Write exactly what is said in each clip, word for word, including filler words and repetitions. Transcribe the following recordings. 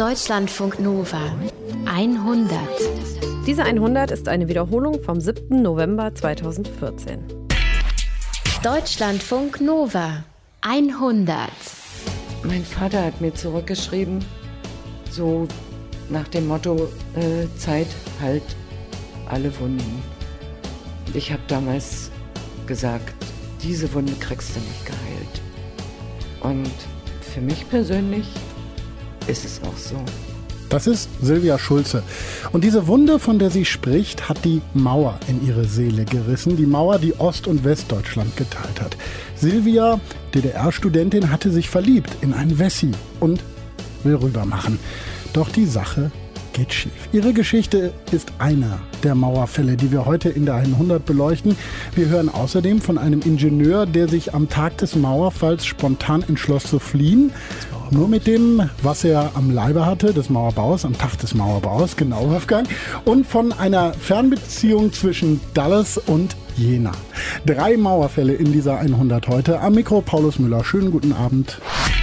Deutschlandfunk Nova hundert. Diese hundert ist eine Wiederholung vom siebten November zweitausendvierzehn. Deutschlandfunk Nova hundert. Mein Vater hat mir zurückgeschrieben, so nach dem Motto, äh, Zeit heilt alle Wunden. Ich habe damals gesagt, diese Wunde kriegst du nicht geheilt. Und für mich persönlich ist es auch so. Das ist Silvia Schulze. Und diese Wunde, von der sie spricht, hat die Mauer in ihre Seele gerissen. Die Mauer, die Ost- und Westdeutschland geteilt hat. Silvia, D D R-Studentin, hatte sich verliebt in einen Wessi und will rübermachen. Doch die Sache geht schief. Ihre Geschichte ist einer der Mauerfälle, die wir heute in der hundert beleuchten. Wir hören außerdem von einem Ingenieur, der sich am Tag des Mauerfalls spontan entschloss zu fliehen. Nur mit dem, was er am Leibe hatte, des Mauerbaus, am Tag des Mauerbaus, genau, Wolfgang. Und von einer Fernbeziehung zwischen Dallas und Jena. Drei Mauerfälle in dieser hundert heute. Am Mikro Paulus Müller. Schönen guten Abend.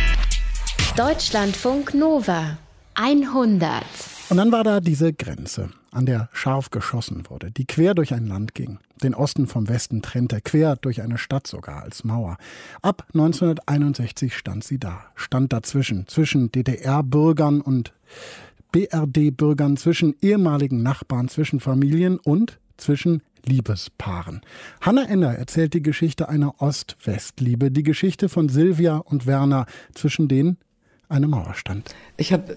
Deutschlandfunk Nova hundert. Und dann war da diese Grenze, an der scharf geschossen wurde, die quer durch ein Land ging, den Osten vom Westen trennte, quer durch eine Stadt sogar als Mauer. Ab neunzehnhunderteinundsechzig stand sie da, stand dazwischen, zwischen D D R-Bürgern und B R D-Bürgern, zwischen ehemaligen Nachbarn, zwischen Familien und zwischen Liebespaaren. Hanna Enner erzählt die Geschichte einer Ost-West-Liebe, die Geschichte von Silvia und Werner, zwischen denen eine Mauer stand. Ich habe...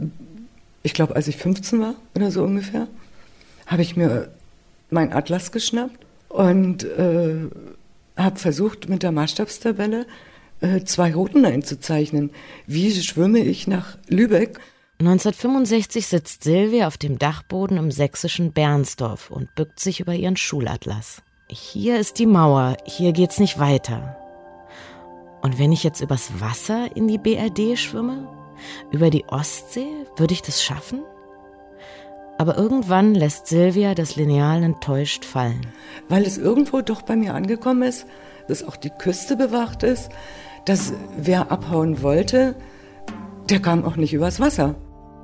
Ich glaube, als ich fünfzehn war oder so ungefähr, habe ich mir meinen Atlas geschnappt und äh, habe versucht, mit der Maßstabstabelle äh, zwei Routen einzuzeichnen. Wie schwimme ich nach Lübeck? neunzehnhundertfünfundsechzig sitzt Silvia auf dem Dachboden im sächsischen Bernsdorf und bückt sich über ihren Schulatlas. Hier ist die Mauer, hier geht's nicht weiter. Und wenn ich jetzt übers Wasser in die B R D schwimme? Über die Ostsee? Würde ich das schaffen? Aber irgendwann lässt Silvia das Lineal enttäuscht fallen. Weil es irgendwo doch bei mir angekommen ist, dass auch die Küste bewacht ist, dass wer abhauen wollte, der kam auch nicht übers Wasser.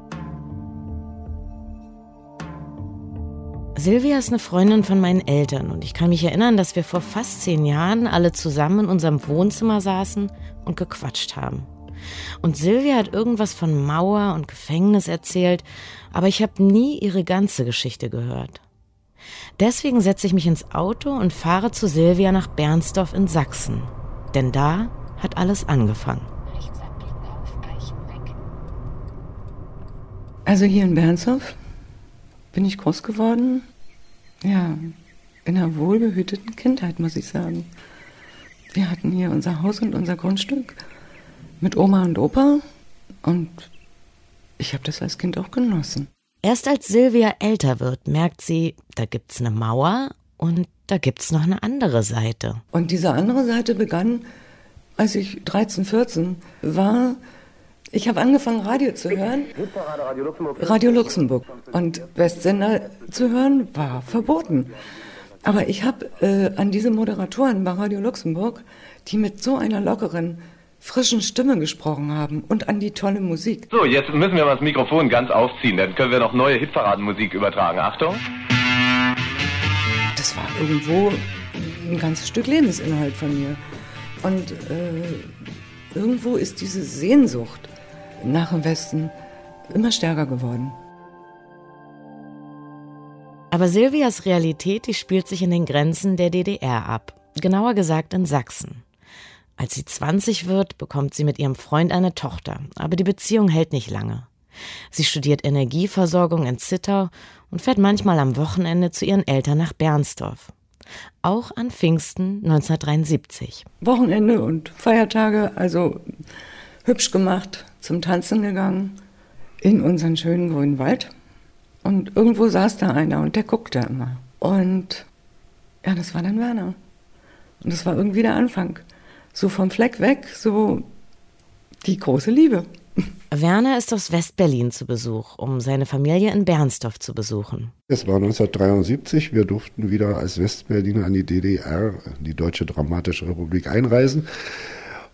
Silvia ist eine Freundin von meinen Eltern und ich kann mich erinnern, dass wir vor fast zehn Jahren alle zusammen in unserem Wohnzimmer saßen und gequatscht haben. Und Silvia hat irgendwas von Mauer und Gefängnis erzählt, aber ich habe nie ihre ganze Geschichte gehört. Deswegen setze ich mich ins Auto und fahre zu Silvia nach Bernsdorf in Sachsen. Denn da hat alles angefangen. Also hier in Bernsdorf bin ich groß geworden. Ja, in einer wohlbehüteten Kindheit, muss ich sagen. Wir hatten hier unser Haus und unser Grundstück. Mit Oma und Opa und ich habe das als Kind auch genossen. Erst als Silvia älter wird, merkt sie, da gibt's eine Mauer und da gibt's noch eine andere Seite. Und diese andere Seite begann, als ich dreizehn, vierzehn war. Ich habe angefangen, Radio zu hören. Radio Luxemburg. Und Westsender zu hören war verboten. Aber ich habe äh, an diese Moderatoren bei Radio Luxemburg, die mit so einer lockeren, frischen Stimme gesprochen haben und an die tolle Musik. So, jetzt müssen wir mal das Mikrofon ganz aufziehen, dann können wir noch neue Hitparadenmusik übertragen. Achtung! Das war irgendwo ein ganzes Stück Lebensinhalt von mir. Und äh, irgendwo ist diese Sehnsucht nach dem Westen immer stärker geworden. Aber Silvias Realität, die spielt sich in den Grenzen der D D R ab. Genauer gesagt in Sachsen. Als sie zwanzig wird, bekommt sie mit ihrem Freund eine Tochter. Aber die Beziehung hält nicht lange. Sie studiert Energieversorgung in Zittau und fährt manchmal am Wochenende zu ihren Eltern nach Bernsdorf. Auch an Pfingsten neunzehnhundertdreiundsiebzig. Wochenende und Feiertage, also hübsch gemacht, zum Tanzen gegangen, in unseren schönen grünen Wald. Und irgendwo saß da einer und der guckte immer. Und ja, das war dann Werner. Und das war irgendwie der Anfang. So vom Fleck weg, so die große Liebe. Werner ist aus West-Berlin zu Besuch, um seine Familie in Bernsdorf zu besuchen. Es war neunzehnhundertdreiundsiebzig, wir durften wieder als Westberliner an die D D R, die Deutsche Dramatische Republik, einreisen.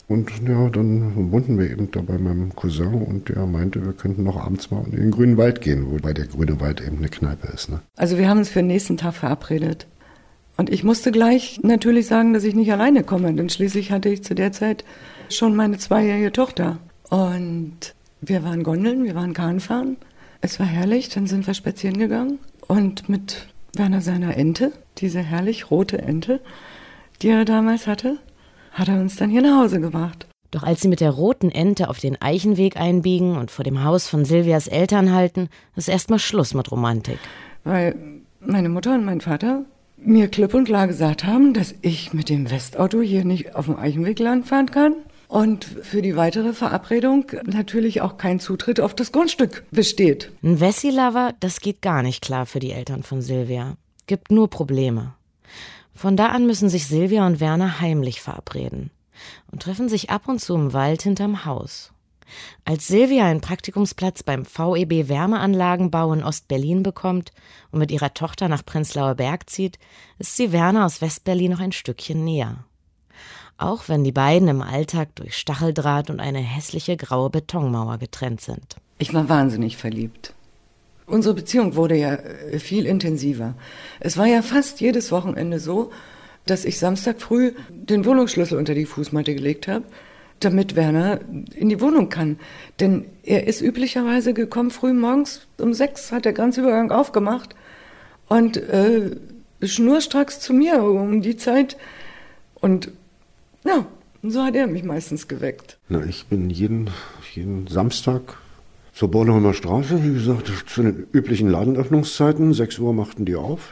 Und ja, dann wohnten wir eben da bei meinem Cousin und der meinte, wir könnten noch abends mal in den Grünen Wald gehen, wobei der Grüne Wald eben eine Kneipe ist. Ne? Also wir haben uns für den nächsten Tag verabredet. Und ich musste gleich natürlich sagen, dass ich nicht alleine komme, denn schließlich hatte ich zu der Zeit schon meine zweijährige Tochter. Und wir waren Gondeln, wir waren Kahnfahren. Es war herrlich, dann sind wir spazieren gegangen und mit Werner seiner Ente, diese herrlich rote Ente, die er damals hatte, hat er uns dann hier nach Hause gebracht. Doch als sie mit der roten Ente auf den Eichenweg einbiegen und vor dem Haus von Silvias Eltern halten, ist erstmal Schluss mit Romantik. Weil meine Mutter und mein Vater mir klipp und klar gesagt haben, dass ich mit dem Westauto hier nicht auf dem Eichenweg langfahren kann und für die weitere Verabredung natürlich auch kein Zutritt auf das Grundstück besteht. Ein Wessi-Lover, das geht gar nicht klar für die Eltern von Silvia. Gibt nur Probleme. Von da an müssen sich Silvia und Werner heimlich verabreden und treffen sich ab und zu im Wald hinterm Haus. Als Silvia einen Praktikumsplatz beim V E B Wärmeanlagenbau in Ostberlin bekommt und mit ihrer Tochter nach Prenzlauer Berg zieht, ist sie Werner aus Westberlin noch ein Stückchen näher. Auch wenn die beiden im Alltag durch Stacheldraht und eine hässliche graue Betonmauer getrennt sind. Ich war wahnsinnig verliebt. Unsere Beziehung wurde ja viel intensiver. Es war ja fast jedes Wochenende so, dass ich Samstag früh den Wohnungsschlüssel unter die Fußmatte gelegt habe, damit Werner in die Wohnung kann. Denn er ist üblicherweise gekommen, früh morgens um sechs hat der Grenzübergang aufgemacht und äh, schnurstracks zu mir um die Zeit. Und ja, so hat er mich meistens geweckt. Na, ich bin jeden, jeden Samstag zur Bornholmer Straße, wie gesagt, zu den üblichen Ladenöffnungszeiten. sechs Uhr machten die auf.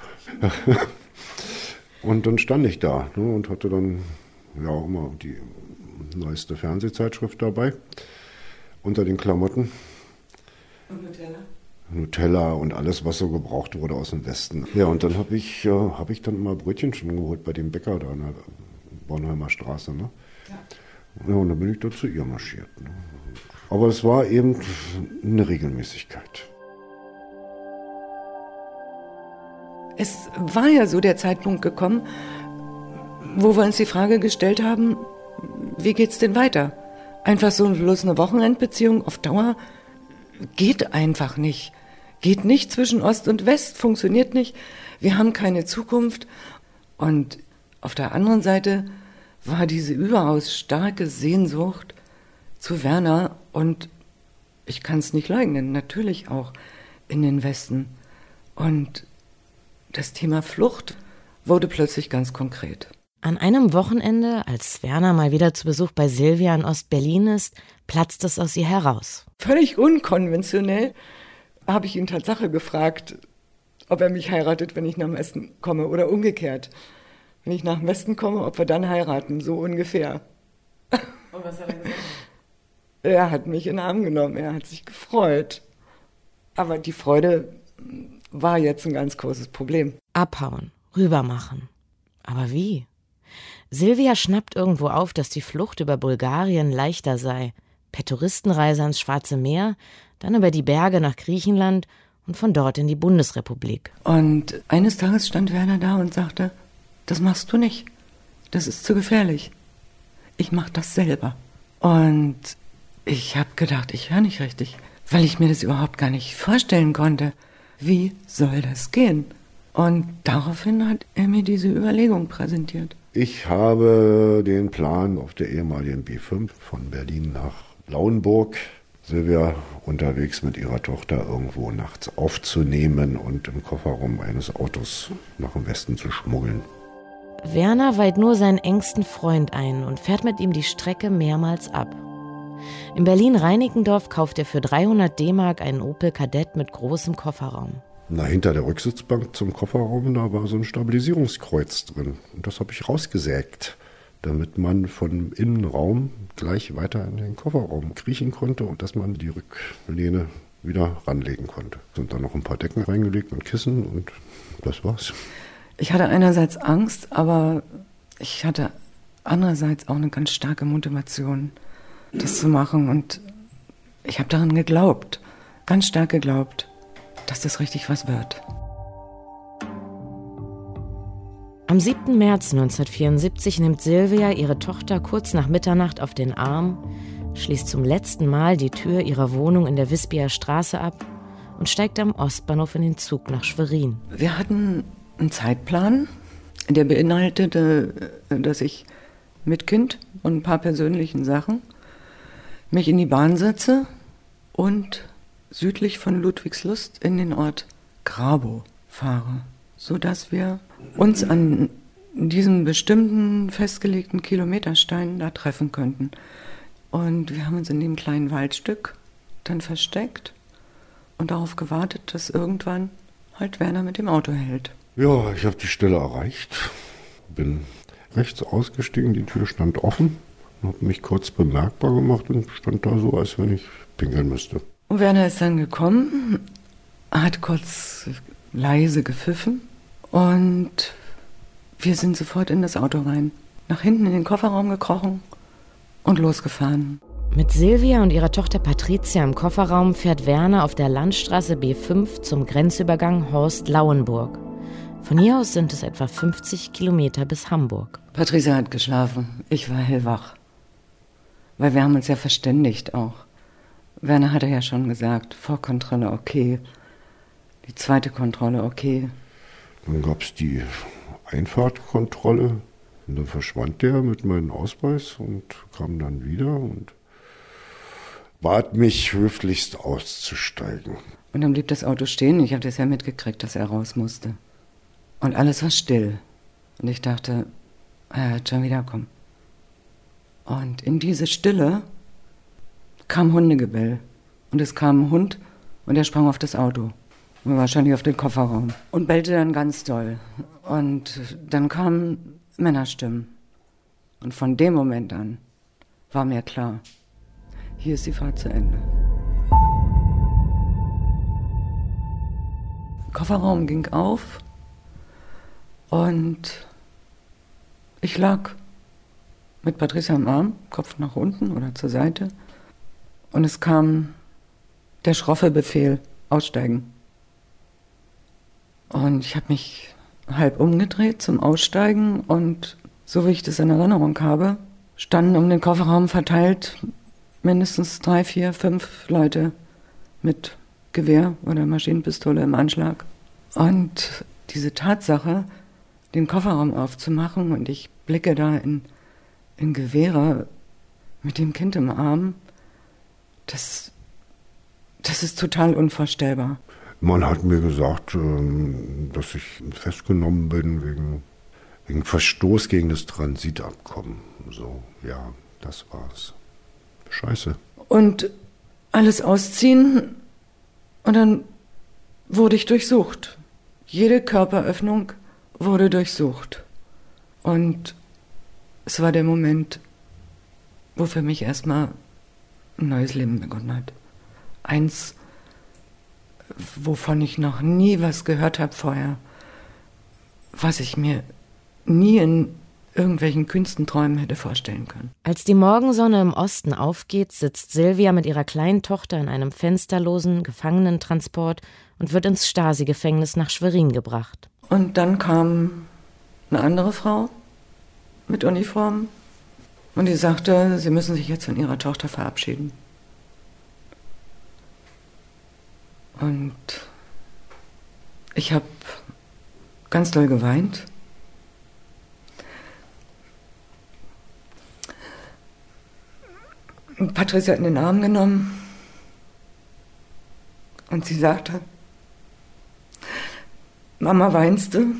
Und dann stand ich da, ne, und hatte dann ja immer die neueste Fernsehzeitschrift dabei, unter den Klamotten. Und Nutella? Nutella und alles, was so gebraucht wurde aus dem Westen. Ja, und dann habe ich, äh, hab ich dann immer Brötchen schon geholt bei dem Bäcker da an der Bornholmer Straße. Ne? Ja. Ja, und dann bin ich da zu ihr marschiert. Ne? Aber es war eben eine Regelmäßigkeit. Es war ja so der Zeitpunkt gekommen, wo wir uns die Frage gestellt haben, wie geht's denn weiter? Einfach so bloß eine Wochenendbeziehung auf Dauer geht einfach nicht. Geht nicht zwischen Ost und West, funktioniert nicht. Wir haben keine Zukunft. Und auf der anderen Seite war diese überaus starke Sehnsucht zu Werner und ich kann es nicht leugnen, natürlich auch in den Westen. Und das Thema Flucht wurde plötzlich ganz konkret. An einem Wochenende, als Werner mal wieder zu Besuch bei Silvia in Ostberlin ist, platzt es aus ihr heraus. Völlig unkonventionell habe ich ihn Tatsache gefragt, ob er mich heiratet, wenn ich nach dem Westen komme oder umgekehrt. Wenn ich nach dem Westen komme, ob wir dann heiraten, so ungefähr. Und was hat er gesagt? Er hat mich in den Arm genommen, er hat sich gefreut. Aber die Freude war jetzt ein ganz großes Problem. Abhauen, rübermachen. Aber wie? Silvia schnappt irgendwo auf, dass die Flucht über Bulgarien leichter sei. Per Touristenreise ans Schwarze Meer, dann über die Berge nach Griechenland und von dort in die Bundesrepublik. Und eines Tages stand Werner da und sagte, das machst du nicht. Das ist zu gefährlich. Ich mach das selber. Und ich habe gedacht, ich höre nicht richtig, weil ich mir das überhaupt gar nicht vorstellen konnte. Wie soll das gehen? Und daraufhin hat er mir diese Überlegung präsentiert. Ich habe den Plan auf der ehemaligen B fünf von Berlin nach Lauenburg, Silvia unterwegs mit ihrer Tochter irgendwo nachts aufzunehmen und im Kofferraum eines Autos nach dem Westen zu schmuggeln. Werner weiht nur seinen engsten Freund ein und fährt mit ihm die Strecke mehrmals ab. In Berlin-Reinickendorf kauft er für dreihundert D-Mark einen Opel Kadett mit großem Kofferraum. Na, hinter der Rücksitzbank zum Kofferraum, da war so ein Stabilisierungskreuz drin. Und das habe ich rausgesägt, damit man vom Innenraum gleich weiter in den Kofferraum kriechen konnte und dass man die Rücklehne wieder ranlegen konnte. Sind dann noch ein paar Decken reingelegt und Kissen und das war's. Ich hatte einerseits Angst, aber ich hatte andererseits auch eine ganz starke Motivation, das zu machen. Und ich habe daran geglaubt, ganz stark geglaubt, dass das richtig was wird. Am siebten März neunzehnhundertvierundsiebzig nimmt Silvia ihre Tochter kurz nach Mitternacht auf den Arm, schließt zum letzten Mal die Tür ihrer Wohnung in der Wispia Straße ab und steigt am Ostbahnhof in den Zug nach Schwerin. Wir hatten einen Zeitplan, der beinhaltete, dass ich mit Kind und ein paar persönlichen Sachen mich in die Bahn setze und südlich von Ludwigslust in den Ort Grabow fahre, sodass wir uns an diesem bestimmten festgelegten Kilometerstein da treffen könnten. Und wir haben uns in dem kleinen Waldstück dann versteckt und darauf gewartet, dass irgendwann halt Werner mit dem Auto hält. Ja, ich habe die Stelle erreicht, bin rechts ausgestiegen, die Tür stand offen, habe mich kurz bemerkbar gemacht und stand da so, als wenn ich pinkeln müsste. Und Werner ist dann gekommen, hat kurz leise gepfiffen und wir sind sofort in das Auto rein, nach hinten in den Kofferraum gekrochen und losgefahren. Mit Silvia und ihrer Tochter Patricia im Kofferraum fährt Werner auf der Landstraße B fünf zum Grenzübergang Horst-Lauenburg. Von hier aus sind es etwa fünfzig Kilometer bis Hamburg. Patricia hat geschlafen, ich war hellwach. Weil wir haben uns ja verständigt auch. Werner hatte ja schon gesagt, Vorkontrolle okay, die zweite Kontrolle okay. Dann gab es die Einfahrtkontrolle und dann verschwand der mit meinem Ausweis und kam dann wieder und bat mich höflichst auszusteigen. Und dann blieb das Auto stehen, ich habe das ja mitgekriegt, dass er raus musste. Und alles war still. Und ich dachte, er wird schon wiederkommen. Und in diese Stille kam Hundegebell. Und es kam ein Hund und er sprang auf das Auto. Und wahrscheinlich auf den Kofferraum. Und bellte dann ganz doll. Und dann kamen Männerstimmen. Und von dem Moment an war mir klar, hier ist die Fahrt zu Ende. Der Kofferraum ging auf. Und ich lag mit Patricia am Arm, Kopf nach unten oder zur Seite. Und es kam der schroffe Befehl, aussteigen. Und ich habe mich halb umgedreht zum Aussteigen. Und so wie ich das in Erinnerung habe, standen um den Kofferraum verteilt mindestens drei, vier, fünf Leute mit Gewehr oder Maschinenpistole im Anschlag. Und diese Tatsache, den Kofferraum aufzumachen und ich blicke da in, in Gewehre mit dem Kind im Arm, das, das ist total unvorstellbar. Man hat mir gesagt, dass ich festgenommen bin wegen, wegen Verstoß gegen das Transitabkommen. So, ja, das war's. Scheiße. Und alles ausziehen und dann wurde ich durchsucht. Jede Körperöffnung wurde durchsucht. Und es war der Moment, wo für mich erstmal ein neues Leben begonnen hat. Eins, wovon ich noch nie was gehört habe vorher, was ich mir nie in irgendwelchen Künstenträumen hätte vorstellen können. Als die Morgensonne im Osten aufgeht, sitzt Silvia mit ihrer kleinen Tochter in einem fensterlosen Gefangenentransport und wird ins Stasi-Gefängnis nach Schwerin gebracht. Und dann kam eine andere Frau mit Uniform und die sagte, sie müssen sich jetzt von ihrer Tochter verabschieden. Und ich habe ganz doll geweint. Und Patricia hat in den Arm genommen und sie sagte, Mama, weinst du?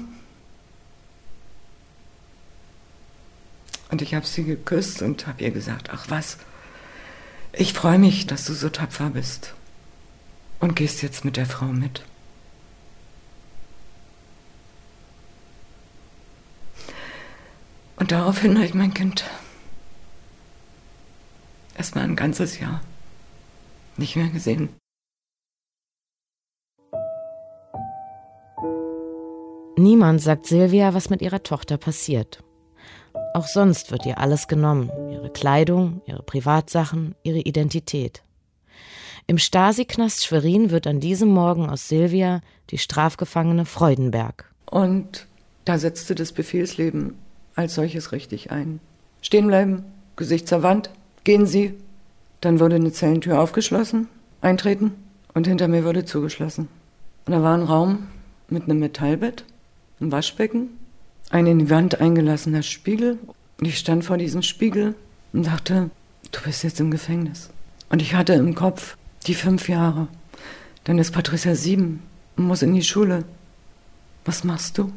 Und ich habe sie geküsst und habe ihr gesagt, ach was, ich freue mich, dass du so tapfer bist und gehst jetzt mit der Frau mit. Und daraufhin habe ich mein Kind erstmal ein ganzes Jahr nicht mehr gesehen. Niemand sagt Silvia, was mit ihrer Tochter passiert. Auch sonst wird ihr alles genommen. Ihre Kleidung, ihre Privatsachen, ihre Identität. Im Stasi-Knast Schwerin wird an diesem Morgen aus Silvia die Strafgefangene Freudenberg. Und Da setzte das Befehlsleben als solches richtig ein. Stehen bleiben, Gesicht zur Wand, gehen Sie. Dann wurde eine Zellentür aufgeschlossen, eintreten und hinter mir wurde zugeschlossen. Und da war ein Raum mit einem Metallbett, einem Waschbecken, ein in die Wand eingelassener Spiegel. Und ich stand vor diesem Spiegel und dachte, du bist jetzt im Gefängnis. Und ich hatte im Kopf die fünf Jahre. Dann ist Patricia sieben und muss in die Schule. Was machst du?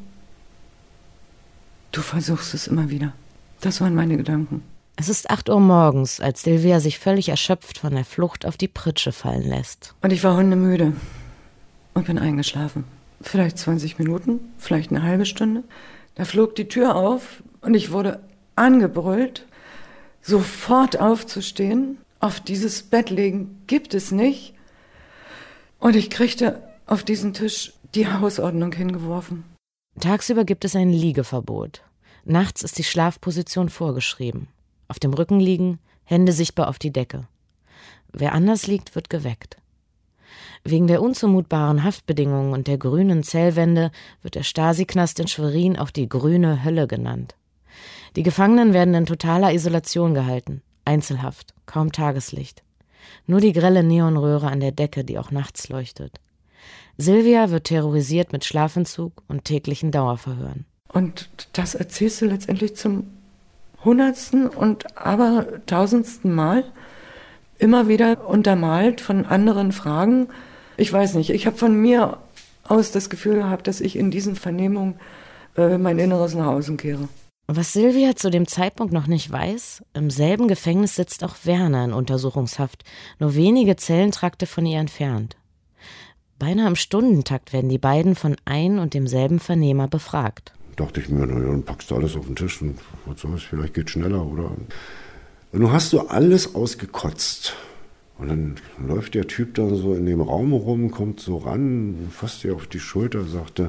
Du versuchst es immer wieder. Das waren meine Gedanken. Es ist acht Uhr morgens, als Silvia sich völlig erschöpft von der Flucht auf die Pritsche fallen lässt. Und ich war hundemüde und bin eingeschlafen. Vielleicht zwanzig Minuten, vielleicht eine halbe Stunde. Da flog die Tür auf und ich wurde angebrüllt, sofort aufzustehen. Auf dieses Bett legen gibt es nicht. Und ich kriegte auf diesen Tisch die Hausordnung hingeworfen. Tagsüber gibt es ein Liegeverbot. Nachts ist die Schlafposition vorgeschrieben. Auf dem Rücken liegen, Hände sichtbar auf die Decke. Wer anders liegt, wird geweckt. Wegen der unzumutbaren Haftbedingungen und der grünen Zellwände wird der Stasi-Knast in Schwerin auch die grüne Hölle genannt. Die Gefangenen werden in totaler Isolation gehalten, Einzelhaft, kaum Tageslicht. Nur die grelle Neonröhre an der Decke, die auch nachts leuchtet. Silvia wird terrorisiert mit Schlafentzug und täglichen Dauerverhören. Und das erzählst du letztendlich zum hundertsten und aber tausendsten Mal, immer wieder untermalt von anderen Fragen. Ich weiß nicht, ich habe von mir aus das Gefühl gehabt, dass ich in diesen Vernehmungen äh, mein Inneres nach außen kehre. Was Silvia zu dem Zeitpunkt noch nicht weiß, im selben Gefängnis sitzt auch Werner in Untersuchungshaft, nur wenige Zellentrakte von ihr entfernt. Beinahe im Stundentakt werden die beiden von ein und demselben Vernehmer befragt. Dachte ich mir, na ja, dann packst du alles auf den Tisch und was soll's, vielleicht geht's schneller, oder? Und nun hast du alles ausgekotzt. Und dann läuft der Typ da so in dem Raum rum, kommt so ran, fasst dir auf die Schulter, sagte,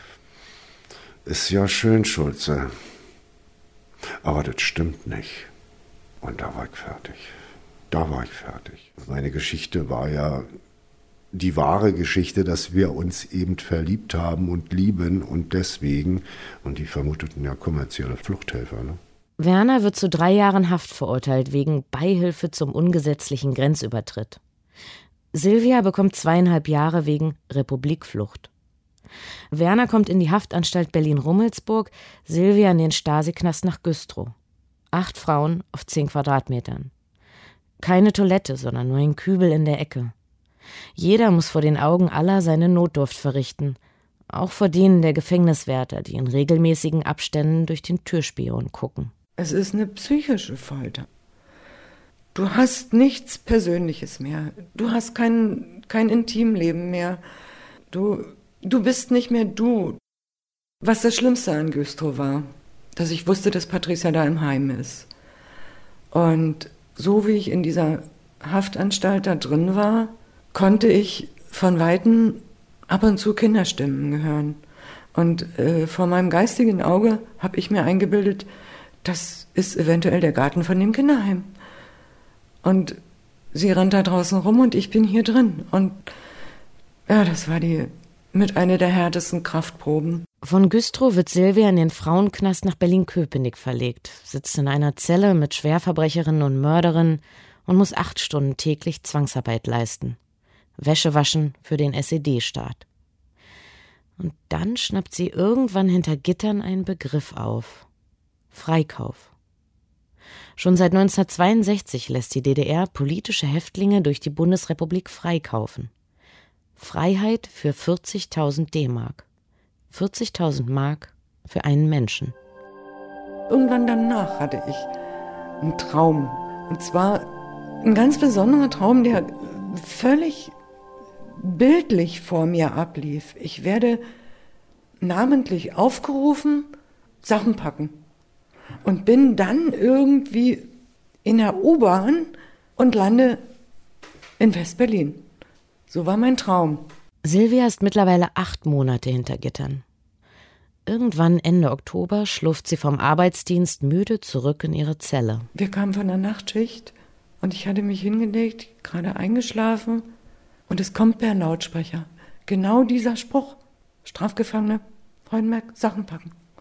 ist ja schön, Schulze. Aber das stimmt nicht. Und da war ich fertig. Da war ich fertig. Meine Geschichte war ja die wahre Geschichte, dass wir uns eben verliebt haben und lieben und deswegen, und die vermuteten ja kommerzielle Fluchthelfer. Ne? Werner wird zu drei Jahren Haft verurteilt wegen Beihilfe zum ungesetzlichen Grenzübertritt. Silvia bekommt zweieinhalb Jahre wegen Republikflucht. Werner kommt in die Haftanstalt Berlin-Rummelsburg, Silvia in den Stasi-Knast nach Güstrow. Acht Frauen auf zehn Quadratmetern. Keine Toilette, sondern nur ein Kübel in der Ecke. Jeder muss vor den Augen aller seine Notdurft verrichten, auch vor denen der Gefängniswärter, die in regelmäßigen Abständen durch den Türspion gucken. Es ist eine psychische Folter. Du hast nichts Persönliches mehr. Du hast kein, kein Intimleben mehr. Du, du bist nicht mehr du. Was das Schlimmste an Güstrow war, dass ich wusste, dass Patricia da im Heim ist. Und so wie ich in dieser Haftanstalt da drin war, konnte ich von Weitem ab und zu Kinderstimmen hören. Und äh, vor meinem geistigen Auge habe ich mir eingebildet, das ist eventuell der Garten von dem Kinderheim. Und sie rennt da draußen rum und ich bin hier drin. Und ja, das war die mit einer der härtesten Kraftproben. Von Güstrow wird Silvia in den Frauenknast nach Berlin-Köpenick verlegt, sitzt in einer Zelle mit Schwerverbrecherinnen und Mörderinnen und muss acht Stunden täglich Zwangsarbeit leisten. Wäsche waschen für den S E D-Staat. Und dann schnappt sie irgendwann hinter Gittern einen Begriff auf. Freikauf. Schon seit neunzehnhundertzweiundsechzig lässt die D D R politische Häftlinge durch die Bundesrepublik freikaufen. Freiheit für vierzigtausend D-Mark. vierzigtausend Mark für einen Menschen. Irgendwann danach hatte ich einen Traum. Und zwar ein ganz besonderer Traum, der völlig bildlich vor mir ablief. Ich werde namentlich aufgerufen, Sachen packen. Und bin dann irgendwie in der U-Bahn und lande in West-Berlin. So war mein Traum. Silvia ist mittlerweile acht Monate hinter Gittern. Irgendwann Ende Oktober schlurft sie vom Arbeitsdienst müde zurück in ihre Zelle. Wir kamen von der Nachtschicht und ich hatte mich hingelegt, gerade eingeschlafen. Und es kommt per Lautsprecher genau dieser Spruch. Strafgefangene, Freudenberg, Sachen packen.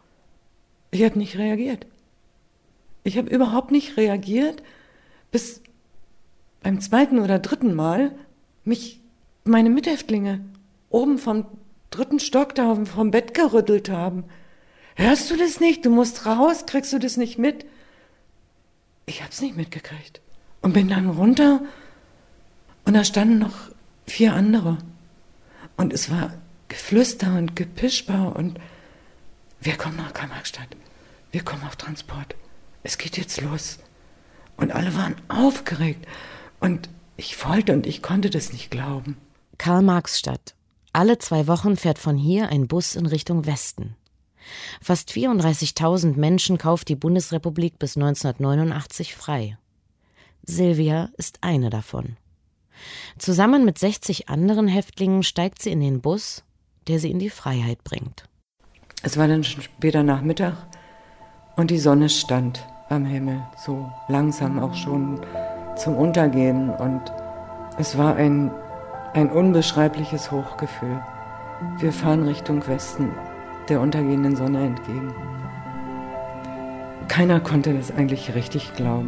Ich habe nicht reagiert. Ich habe überhaupt nicht reagiert, bis beim zweiten oder dritten Mal mich meine Mithäftlinge oben vom dritten Stock da vom Bett gerüttelt haben. Hörst du das nicht? Du musst raus, kriegst du das nicht mit? Ich hab's nicht mitgekriegt. Und bin dann runter und da standen noch vier andere. Und es war Geflüster und Gepisper und wir kommen nach Karl-Marx-Stadt. Wir kommen auf Transport. Es geht jetzt los. Und alle waren aufgeregt. Und ich wollte und ich konnte das nicht glauben. Karl-Marx-Stadt. Alle zwei Wochen fährt von hier ein Bus in Richtung Westen. Fast vierunddreißigtausend Menschen kauft die Bundesrepublik bis neunzehnhundertneunundachtzig frei. Silvia ist eine davon. Zusammen mit sechzig anderen Häftlingen steigt sie in den Bus, der sie in die Freiheit bringt. Es war dann später Nachmittag und die Sonne stand am Himmel, so langsam auch schon zum Untergehen. Und es war ein, ein unbeschreibliches Hochgefühl. Wir fahren Richtung Westen, der untergehenden Sonne entgegen. Keiner konnte das eigentlich richtig glauben.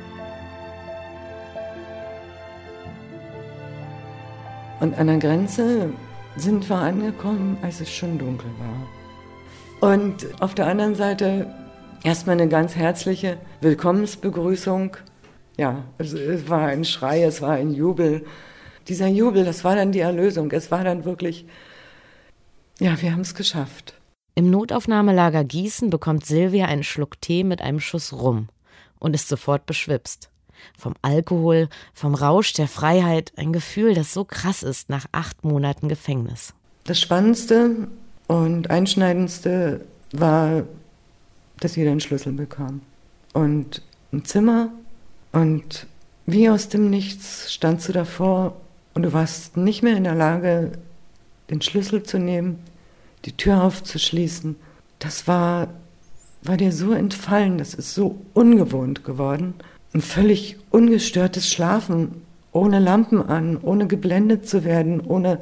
Und an der Grenze sind wir angekommen, als es schon dunkel war. Und auf der anderen Seite erstmal eine ganz herzliche Willkommensbegrüßung. Ja, es, es war ein Schrei, es war ein Jubel. Dieser Jubel, das war dann die Erlösung. Es war dann wirklich, ja, wir haben es geschafft. Im Notaufnahmelager Gießen bekommt Silvia einen Schluck Tee mit einem Schuss Rum und ist sofort beschwipst. Vom Alkohol, vom Rausch der Freiheit, ein Gefühl, das so krass ist nach acht Monaten Gefängnis. Das Spannendste und Einschneidendste war, dass jeder einen Schlüssel bekam. Und ein Zimmer und wie aus dem Nichts standst du davor und du warst nicht mehr in der Lage, den Schlüssel zu nehmen, die Tür aufzuschließen. Das war, war dir so entfallen, das ist so ungewohnt geworden. Ein völlig ungestörtes Schlafen, ohne Lampen an, ohne geblendet zu werden, ohne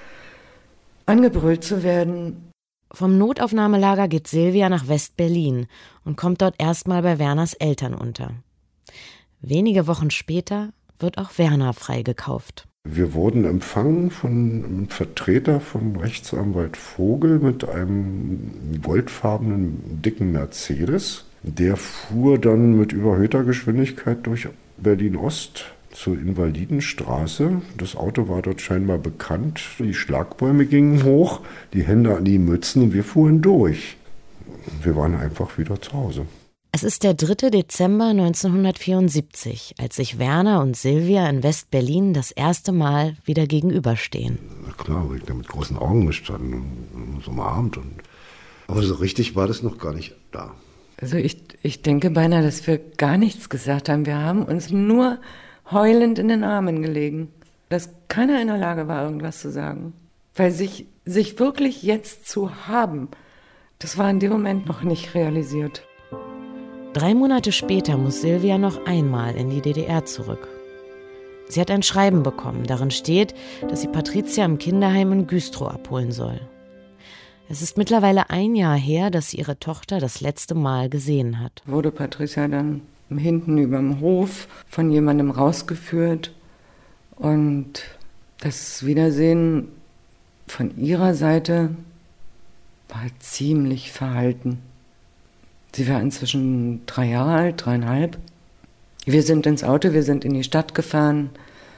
angebrüllt zu werden. Vom Notaufnahmelager geht Silvia nach West-Berlin und kommt dort erstmal bei Werners Eltern unter. Wenige Wochen später wird auch Werner freigekauft. Wir wurden empfangen von einem Vertreter von Rechtsanwalt Vogel mit einem goldfarbenen, dicken Mercedes. Der fuhr dann mit überhöhter Geschwindigkeit durch Berlin-Ost zur Invalidenstraße. Das Auto war dort scheinbar bekannt. Die Schlagbäume gingen hoch, die Hände an die Mützen und wir fuhren durch. Wir waren einfach wieder zu Hause. Es ist der dritte Dezember neunzehnhundertvierundsiebzig, als sich Werner und Silvia in West-Berlin das erste Mal wieder gegenüberstehen. Na klar, weil ich da mit großen Augen gestanden und so umarmt. Und aber so richtig war das noch gar nicht da. Also ich, ich denke beinahe, dass wir gar nichts gesagt haben. Wir haben uns nur heulend in den Armen gelegen. Dass keiner in der Lage war, irgendwas zu sagen. Weil sich, sich wirklich jetzt zu haben, das war in dem Moment noch nicht realisiert. Drei Monate später muss Silvia noch einmal in die D D R zurück. Sie hat ein Schreiben bekommen. Darin steht, dass sie Patricia im Kinderheim in Güstrow abholen soll. Es ist mittlerweile ein Jahr her, dass sie ihre Tochter das letzte Mal gesehen hat. Wurde Patricia dann hinten überm Hof von jemandem rausgeführt und das Wiedersehen von ihrer Seite war ziemlich verhalten. Sie war inzwischen drei Jahre alt, dreieinhalb. Wir sind ins Auto, wir sind in die Stadt gefahren,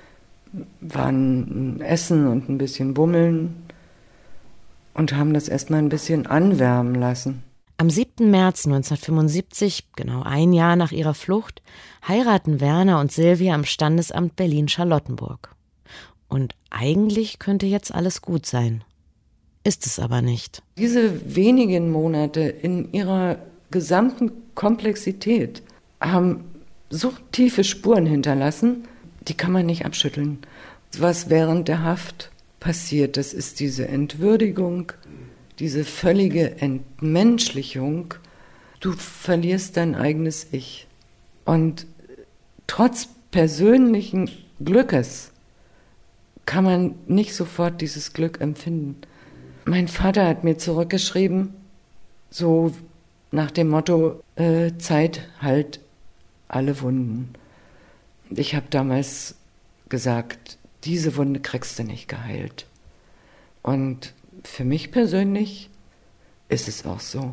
waren essen und ein bisschen bummeln und haben das erstmal ein bisschen anwärmen lassen. Am siebten März neunzehnhundertfünfundsiebzig, genau ein Jahr nach ihrer Flucht, heiraten Werner und Silvia am Standesamt Berlin-Charlottenburg. Und eigentlich könnte jetzt alles gut sein. Ist es aber nicht. Diese wenigen Monate in ihrer gesamten Komplexität haben so tiefe Spuren hinterlassen, die kann man nicht abschütteln. Was während der Haft passiert, das ist diese Entwürdigung, diese völlige Entmenschlichung. Du verlierst dein eigenes Ich. Und trotz persönlichen Glückes kann man nicht sofort dieses Glück empfinden. Mein Vater hat mir zurückgeschrieben, so nach dem Motto, äh, Zeit heilt alle Wunden. Ich habe damals gesagt, diese Wunde kriegst du nicht geheilt. Und für mich persönlich ist es auch so.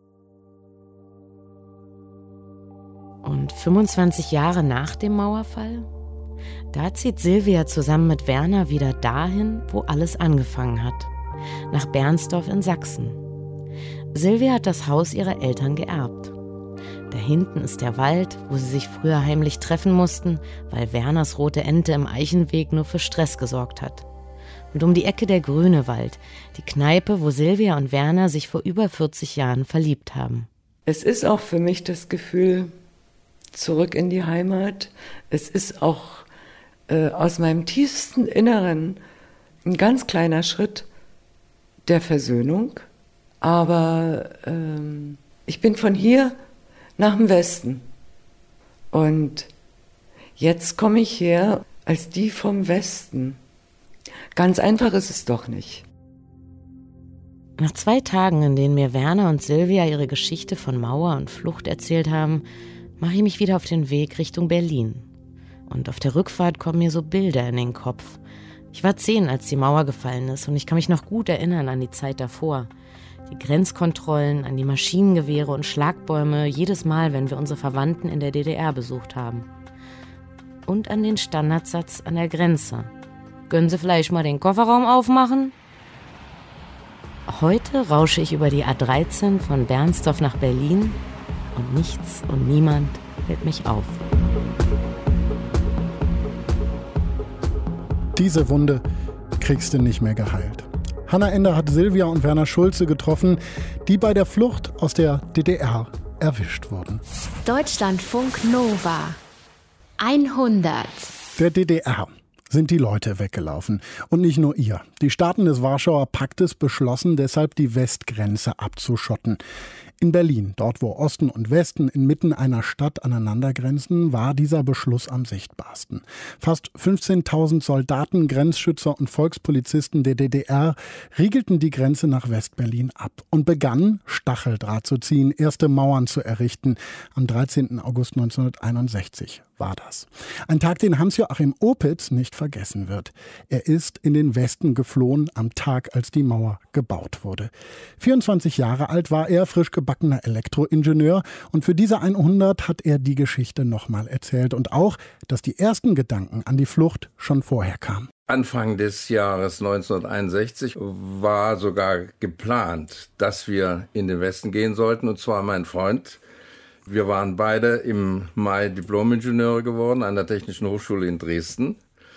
Und fünfundzwanzig Jahre nach dem Mauerfall? Da zieht Silvia zusammen mit Werner wieder dahin, wo alles angefangen hat. Nach Bernsdorf in Sachsen. Silvia hat das Haus ihrer Eltern geerbt. Da hinten ist der Wald, wo sie sich früher heimlich treffen mussten, weil Werners rote Ente im Eichenweg nur für Stress gesorgt hat. Und um die Ecke der grüne Wald, die Kneipe, wo Silvia und Werner sich vor über vierzig Jahren verliebt haben. Es ist auch für mich das Gefühl, zurück in die Heimat. Es ist auch äh, aus meinem tiefsten Inneren ein ganz kleiner Schritt der Versöhnung. Aber ähm, ich bin von hier nach dem Westen. Und jetzt komme ich her als die vom Westen. Ganz einfach ist es doch nicht. Nach zwei Tagen, in denen mir Werner und Silvia ihre Geschichte von Mauer und Flucht erzählt haben, mache ich mich wieder auf den Weg Richtung Berlin. Und auf der Rückfahrt kommen mir so Bilder in den Kopf. Ich war zehn, als die Mauer gefallen ist, und ich kann mich noch gut erinnern an die Zeit davor. Die Grenzkontrollen, an die Maschinengewehre und Schlagbäume, jedes Mal, wenn wir unsere Verwandten in der D D R besucht haben. Und an den Standardsatz an der Grenze. Können Sie vielleicht mal den Kofferraum aufmachen? Heute rausche ich über die A dreizehn von Bernsdorf nach Berlin und nichts und niemand hält mich auf. Diese Wunde kriegst du nicht mehr geheilt. Hanna Ender hat Silvia und Werner Schulze getroffen, die bei der Flucht aus der D D R erwischt wurden. Deutschlandfunk Nova hundert. Der D D R sind die Leute weggelaufen. Und nicht nur ihr. Die Staaten des Warschauer Paktes beschlossen deshalb, die Westgrenze abzuschotten. In Berlin, dort wo Osten und Westen inmitten einer Stadt aneinandergrenzen, war dieser Beschluss am sichtbarsten. Fast fünfzehntausend Soldaten, Grenzschützer und Volkspolizisten der D D R riegelten die Grenze nach Westberlin ab und begannen, Stacheldraht zu ziehen, erste Mauern zu errichten. Am dreizehnten August neunzehnhunderteinundsechzig war das. Ein Tag, den Hans-Joachim Opitz nicht vergessen wird. Er ist in den Westen geflohen am Tag, als die Mauer gebaut wurde. vierundzwanzig Jahre alt war er, frisch gebackener Elektroingenieur, und für diese hundert hat er die Geschichte nochmal erzählt und auch, dass die ersten Gedanken an die Flucht schon vorher kamen. Anfang des Jahres neunzehnhunderteinundsechzig war sogar geplant, dass wir in den Westen gehen sollten, und zwar mein Freund. Wir waren beide im Mai Diplomingenieure geworden an der Technischen Hochschule in Dresden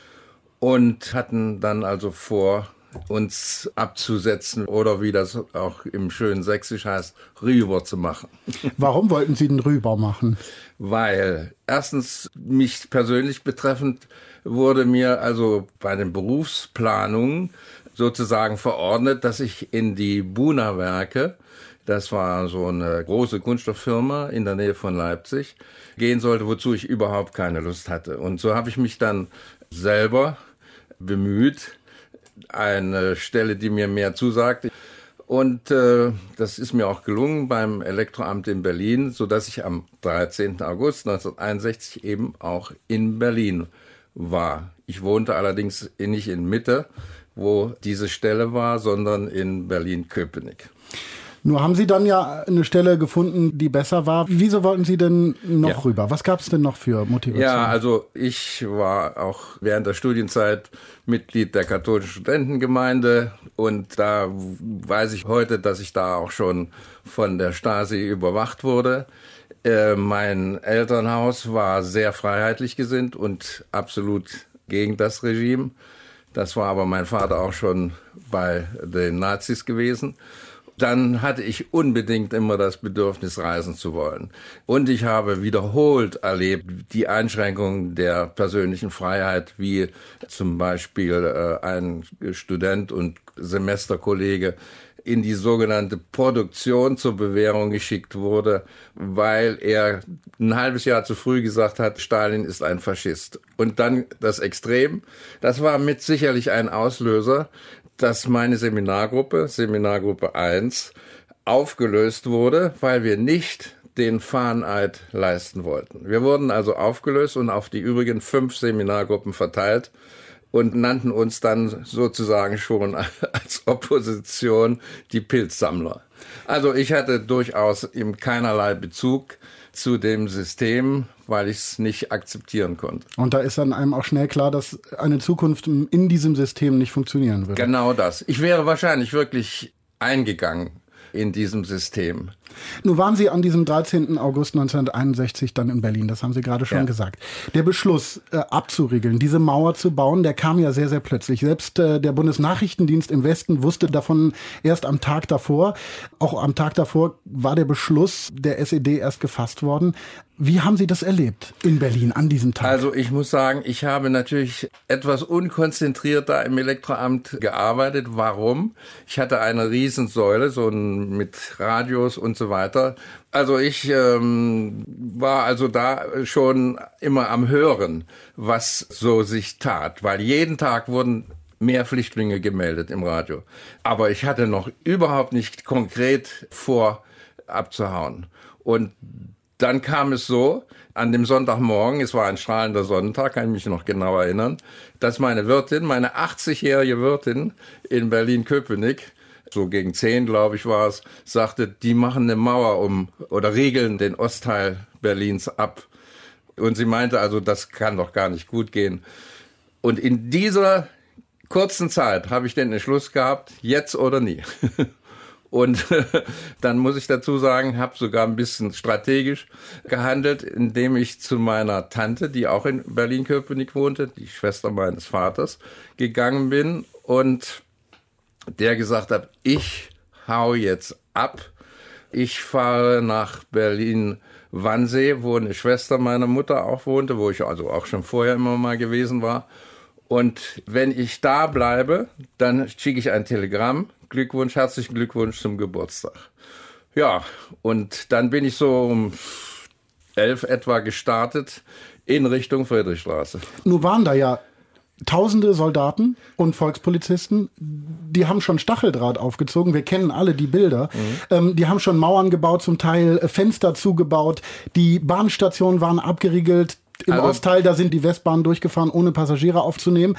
und hatten dann also vor, uns abzusetzen oder wie das auch im schönen Sächsisch heißt, rüber zu machen. Warum wollten Sie denn rüber machen? Weil erstens mich persönlich betreffend wurde mir also bei den Berufsplanungen sozusagen verordnet, dass ich in die Buna-Werke, das war so eine große Kunststofffirma in der Nähe von Leipzig, gehen sollte, wozu ich überhaupt keine Lust hatte. Und so habe ich mich dann selber bemüht, eine Stelle, die mir mehr zusagte. Und äh, das ist mir auch gelungen beim Elektroamt in Berlin, sodass ich am dreizehnten August neunzehnhunderteinundsechzig eben auch in Berlin war. Ich wohnte allerdings nicht in Mitte, wo diese Stelle war, sondern in Berlin-Köpenick. Nur haben Sie dann ja eine Stelle gefunden, die besser war. Wieso wollten Sie denn noch ja. rüber? Was gab es denn noch für Motivation? Ja, also ich war auch während der Studienzeit Mitglied der katholischen Studentengemeinde und da weiß ich heute, dass ich da auch schon von der Stasi überwacht wurde. Äh, mein Elternhaus war sehr freiheitlich gesinnt und absolut gegen das Regime. Das war aber mein Vater auch schon bei den Nazis gewesen. Dann hatte ich unbedingt immer das Bedürfnis, reisen zu wollen. Und ich habe wiederholt erlebt, die Einschränkungen der persönlichen Freiheit, wie zum Beispiel äh, ein Student und Semesterkollege in die sogenannte Produktion zur Bewährung geschickt wurde, weil er ein halbes Jahr zu früh gesagt hat, Stalin ist ein Faschist. Und dann das Extrem, das war mit sicherlich ein Auslöser, dass meine Seminargruppe, Seminargruppe eins, aufgelöst wurde, weil wir nicht den Fahneid leisten wollten. Wir wurden also aufgelöst und auf die übrigen fünf Seminargruppen verteilt und nannten uns dann sozusagen schon als Opposition die Pilzsammler. Also ich hatte durchaus eben keinerlei Bezug zu dem System, weil ich es nicht akzeptieren konnte. Und da ist dann einem auch schnell klar, dass eine Zukunft in diesem System nicht funktionieren würde. Genau das. Ich wäre wahrscheinlich wirklich eingegangen in diesem System. Nun waren Sie an diesem dreizehnten August neunzehnhunderteinundsechzig dann in Berlin, das haben Sie gerade schon ja. gesagt. Der Beschluss äh, abzuriegeln, diese Mauer zu bauen, der kam ja sehr, sehr plötzlich. Selbst äh, der Bundesnachrichtendienst im Westen wusste davon erst am Tag davor. Auch am Tag davor war der Beschluss der S E D erst gefasst worden. Wie haben Sie das erlebt in Berlin an diesem Tag? Also ich muss sagen, ich habe natürlich etwas unkonzentriert da im Elektroamt gearbeitet. Warum? Ich hatte eine Riesensäule, so ein, mit Radios und so weiter. Also ich ähm, war also da schon immer am Hören, was so sich tat, weil jeden Tag wurden mehr Flüchtlinge gemeldet im Radio. Aber ich hatte noch überhaupt nicht konkret vor, abzuhauen. Und dann kam es so, an dem Sonntagmorgen, es war ein strahlender Sonntag, kann ich mich noch genau erinnern, dass meine Wirtin, meine achtzigjährige Wirtin in Berlin-Köpenick, so gegen zehn, glaube ich, war es, sagte, die machen eine Mauer um oder regeln den Ostteil Berlins ab. Und sie meinte also, das kann doch gar nicht gut gehen. Und in dieser kurzen Zeit habe ich den Entschluss gehabt, jetzt oder nie. Und dann muss ich dazu sagen, habe sogar ein bisschen strategisch gehandelt, indem ich zu meiner Tante, die auch in Berlin-Köpenick wohnte, die Schwester meines Vaters, gegangen bin und der gesagt hat, ich hau jetzt ab. Ich fahre nach Berlin-Wannsee, wo eine Schwester meiner Mutter auch wohnte, wo ich also auch schon vorher immer mal gewesen war. Und wenn ich da bleibe, dann schicke ich ein Telegramm. Glückwunsch, herzlichen Glückwunsch zum Geburtstag. Ja, und dann bin ich so um elf etwa gestartet in Richtung Friedrichstraße. Nun waren da ja tausende Soldaten und Volkspolizisten, die haben schon Stacheldraht aufgezogen. Wir kennen alle die Bilder. Mhm. Ähm, die haben schon Mauern gebaut, zum Teil äh, Fenster zugebaut. Die Bahnstationen waren abgeriegelt. Im also, Ostteil, da sind die Westbahnen durchgefahren, ohne Passagiere aufzunehmen.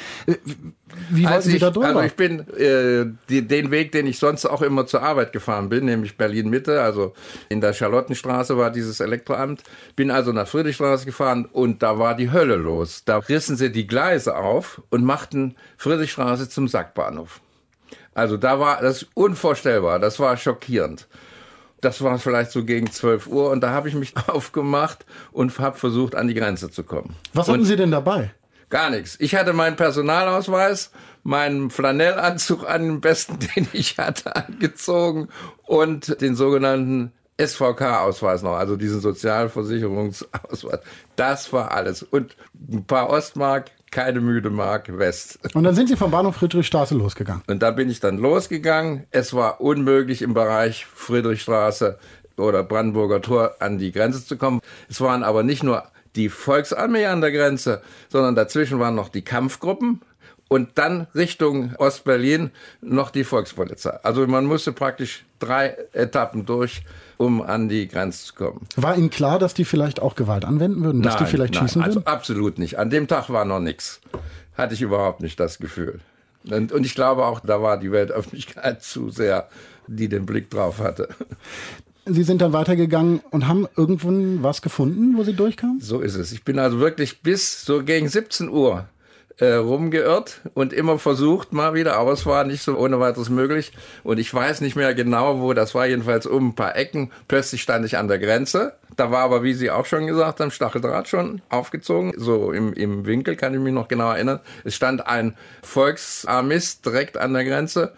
Wie wollten Sie da drüber? Also ich bin äh, die, den Weg, den ich sonst auch immer zur Arbeit gefahren bin, nämlich Berlin-Mitte, also in der Charlottenstraße war dieses Elektroamt, bin also nach Friedrichstraße gefahren und da war die Hölle los. Da rissen sie die Gleise auf und machten Friedrichstraße zum Sackbahnhof. Also da war das unvorstellbar, das war schockierend. Das war vielleicht so gegen zwölf Uhr und da habe ich mich aufgemacht und habe versucht, an die Grenze zu kommen. Was hatten und Sie denn dabei? Gar nichts. Ich hatte meinen Personalausweis, meinen Flanellanzug an, den besten, den ich hatte, angezogen und den sogenannten S V K-Ausweis noch, also diesen Sozialversicherungsausweis. Das war alles. Und ein paar Ostmark, keine müde Mark West. Und dann sind Sie vom Bahnhof Friedrichstraße losgegangen? Und da bin ich dann losgegangen. Es war unmöglich, im Bereich Friedrichstraße oder Brandenburger Tor an die Grenze zu kommen. Es waren aber nicht nur die Volksarmee an der Grenze, sondern dazwischen waren noch die Kampfgruppen und dann Richtung Ostberlin noch die Volkspolizei. Also man musste praktisch drei Etappen durch, um an die Grenze zu kommen. War Ihnen klar, dass die vielleicht auch Gewalt anwenden würden, dass nein, die vielleicht nein, schießen also würden? Absolut nicht. An dem Tag war noch nichts. Hatte ich überhaupt nicht das Gefühl. Und, und ich glaube auch, da war die Weltöffentlichkeit zu sehr, die den Blick drauf hatte. Sie sind dann weitergegangen und haben irgendwann was gefunden, wo Sie durchkamen? So ist es. Ich bin also wirklich bis so gegen siebzehn Uhr äh, rumgeirrt und immer versucht mal wieder, aber es war nicht so ohne weiteres möglich. Und ich weiß nicht mehr genau, wo, das war jedenfalls um ein paar Ecken. Plötzlich stand ich an der Grenze. Da war aber, wie Sie auch schon gesagt haben, Stacheldraht schon aufgezogen. So im, im Winkel kann ich mich noch genau erinnern. Es stand ein Volksarmist direkt an der Grenze,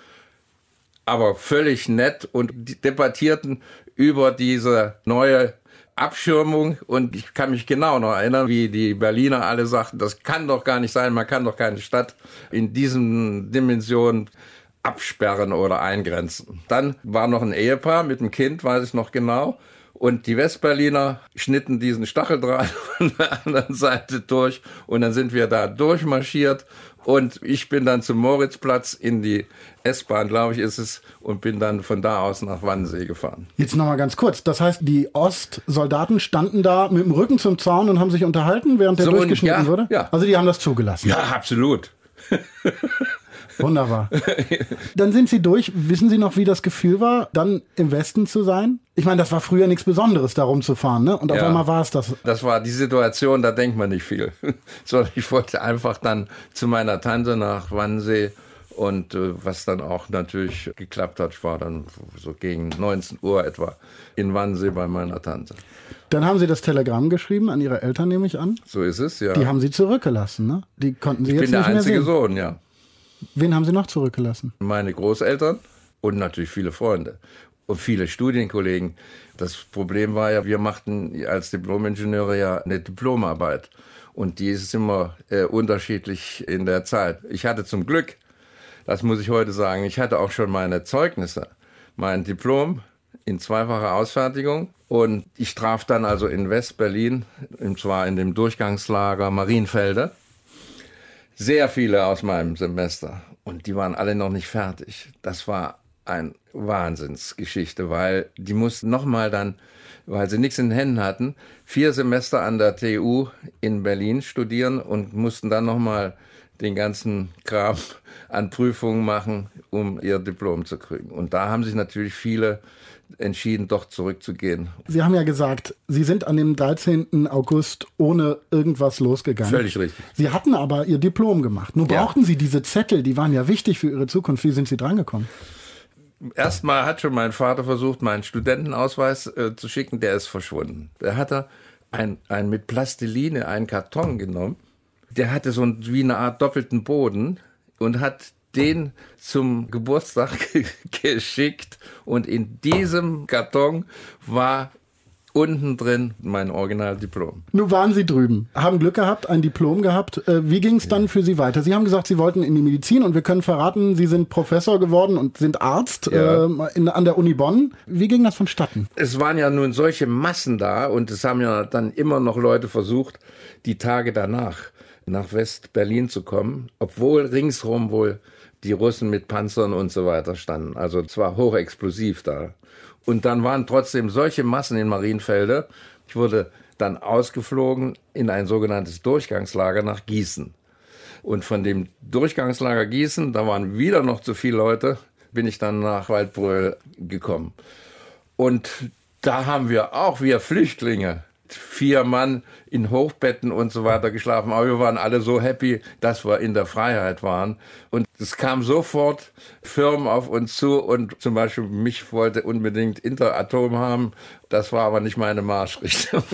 aber völlig nett und die debattierten über diese neue Abschirmung. Und ich kann mich genau noch erinnern, wie die Berliner alle sagten, das kann doch gar nicht sein, man kann doch keine Stadt in diesen Dimensionen absperren oder eingrenzen. Dann war noch ein Ehepaar mit einem Kind, weiß ich noch genau. Und die Westberliner schnitten diesen Stacheldraht von der anderen Seite durch und dann sind wir da durchmarschiert und ich bin dann zum Moritzplatz in die S-Bahn, glaube ich, ist es, und bin dann von da aus nach Wannsee gefahren. Jetzt nochmal ganz kurz. Das heißt, die Ostsoldaten standen da mit dem Rücken zum Zaun und haben sich unterhalten, während der so, durchgeschnitten ja, wurde? Ja. Also die haben das zugelassen? Ja, absolut. Wunderbar. Dann sind Sie durch. Wissen Sie noch, wie das Gefühl war, dann im Westen zu sein? Ich meine, das war früher nichts Besonderes, da rumzufahren, ne? Und auf ja, einmal war es das. Das war die Situation, da denkt man nicht viel. Sondern ich wollte einfach dann zu meiner Tante nach Wannsee. Und äh, was dann auch natürlich geklappt hat, ich war dann so gegen neunzehn Uhr etwa in Wannsee bei meiner Tante. Dann haben Sie das Telegramm geschrieben an Ihre Eltern, nehme ich an? So ist es, ja. Die haben Sie zurückgelassen, ne? Die konnten Sie ich jetzt nicht mehr sehen. Ich bin der einzige Sohn, ja. Wen haben Sie noch zurückgelassen? Meine Großeltern und natürlich viele Freunde und viele Studienkollegen. Das Problem war ja, wir machten als Diplomingenieure ja eine Diplomarbeit. Und die ist immer äh, unterschiedlich in der Zeit. Ich hatte zum Glück, das muss ich heute sagen, ich hatte auch schon meine Zeugnisse, mein Diplom in zweifacher Ausfertigung. Und ich traf dann also in West-Berlin, und zwar in dem Durchgangslager Marienfelde, sehr viele aus meinem Semester. Und die waren alle noch nicht fertig. Das war eine Wahnsinnsgeschichte, weil die mussten nochmal dann, weil sie nichts in den Händen hatten, vier Semester an der T U in Berlin studieren und mussten dann nochmal den ganzen Kram an Prüfungen machen, um ihr Diplom zu kriegen. Und da haben sich natürlich viele entschieden, doch zurückzugehen. Sie haben ja gesagt, Sie sind an dem dreizehnten August ohne irgendwas losgegangen. Völlig richtig. Sie hatten aber Ihr Diplom gemacht. Nun brauchten ja. Sie diese Zettel, die waren ja wichtig für Ihre Zukunft. Wie sind Sie drangekommen? Erstmal hat schon mein Vater versucht, meinen Studentenausweis äh, zu schicken, der ist verschwunden. Der hatte ein, ein mit Plastiline einen Karton genommen. Der hatte so ein, wie eine Art doppelten Boden und hat den zum Geburtstag geschickt und in diesem Karton war unten drin mein Originaldiplom. Nun waren Sie drüben, haben Glück gehabt, ein Diplom gehabt. Wie ging es dann für Sie weiter? Sie haben gesagt, Sie wollten in die Medizin und wir können verraten, Sie sind Professor geworden und sind Arzt ja. äh, in, an der Uni Bonn. Wie ging das vonstatten? Es waren ja nun solche Massen da und es haben ja dann immer noch Leute versucht, die Tage danach nach West-Berlin zu kommen, obwohl ringsherum wohl die Russen mit Panzern und so weiter standen. Also es war hochexplosiv da. Und dann waren trotzdem solche Massen in Marienfelde. Ich wurde dann ausgeflogen in ein sogenanntes Durchgangslager nach Gießen. Und von dem Durchgangslager Gießen, da waren wieder noch zu viele Leute, bin ich dann nach Waldbröl gekommen. Und da haben wir auch, wir Flüchtlinge, vier Mann in Hochbetten und so weiter geschlafen. Aber wir waren alle so happy, dass wir in der Freiheit waren. Und es kam sofort Firmen auf uns zu und zum Beispiel mich wollte unbedingt Interatom haben. Das war aber nicht meine Marschrichtung.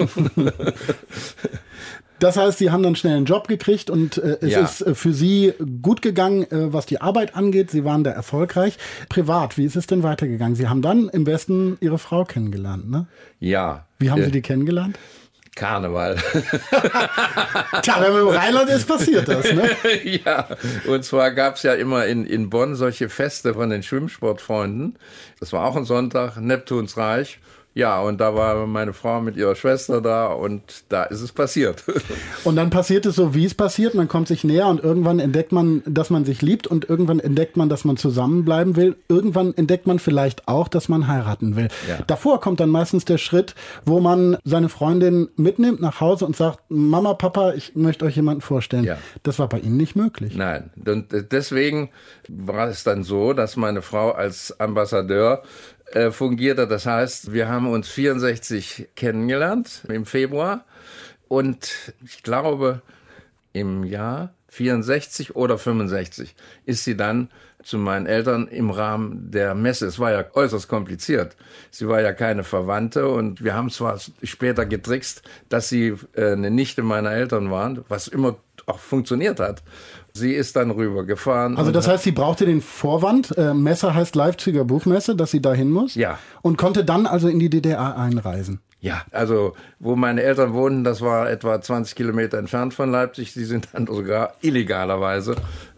Das heißt, Sie haben dann schnell einen Job gekriegt und äh, es ja. ist äh, für Sie gut gegangen, äh, was die Arbeit angeht. Sie waren da erfolgreich. Privat, wie ist es denn weitergegangen? Sie haben dann im Westen Ihre Frau kennengelernt, ne? Ja. Wie haben äh, Sie die kennengelernt? Karneval. Tja, wenn man im Rheinland ist, passiert das, ne? Ja, und zwar gab es ja immer in, in Bonn solche Feste von den Schwimmsportfreunden. Das war auch ein Sonntag, Neptunsreich. Ja, und da war meine Frau mit ihrer Schwester da und da ist es passiert. Und dann passiert es so, wie es passiert. Man kommt sich näher und irgendwann entdeckt man, dass man sich liebt und irgendwann entdeckt man, dass man zusammenbleiben will. Irgendwann entdeckt man vielleicht auch, dass man heiraten will. Ja. Davor kommt dann meistens der Schritt, wo man seine Freundin mitnimmt nach Hause und sagt, Mama, Papa, ich möchte euch jemanden vorstellen. Ja. Das war bei Ihnen nicht möglich. Nein, und deswegen war es dann so, dass meine Frau als Ambassadeur Äh, fungierte. Das heißt, wir haben uns vierundsechzig kennengelernt im Februar und ich glaube im Jahr vierundsechzig oder fünfundsechzig ist sie dann zu meinen Eltern im Rahmen der Messe. Es war ja äußerst kompliziert. Sie war ja keine Verwandte und wir haben zwar später getrickst, dass sie äh, eine Nichte meiner Eltern waren, was immer auch funktioniert hat. Sie ist dann rübergefahren. Also das heißt, sie brauchte den Vorwand, äh, Messe heißt Leipziger Buchmesse, dass sie dahin muss? Ja. Und konnte dann also in die D D R einreisen? Ja, also wo meine Eltern wohnten, das war etwa zwanzig Kilometer entfernt von Leipzig. Sie sind dann sogar illegalerweise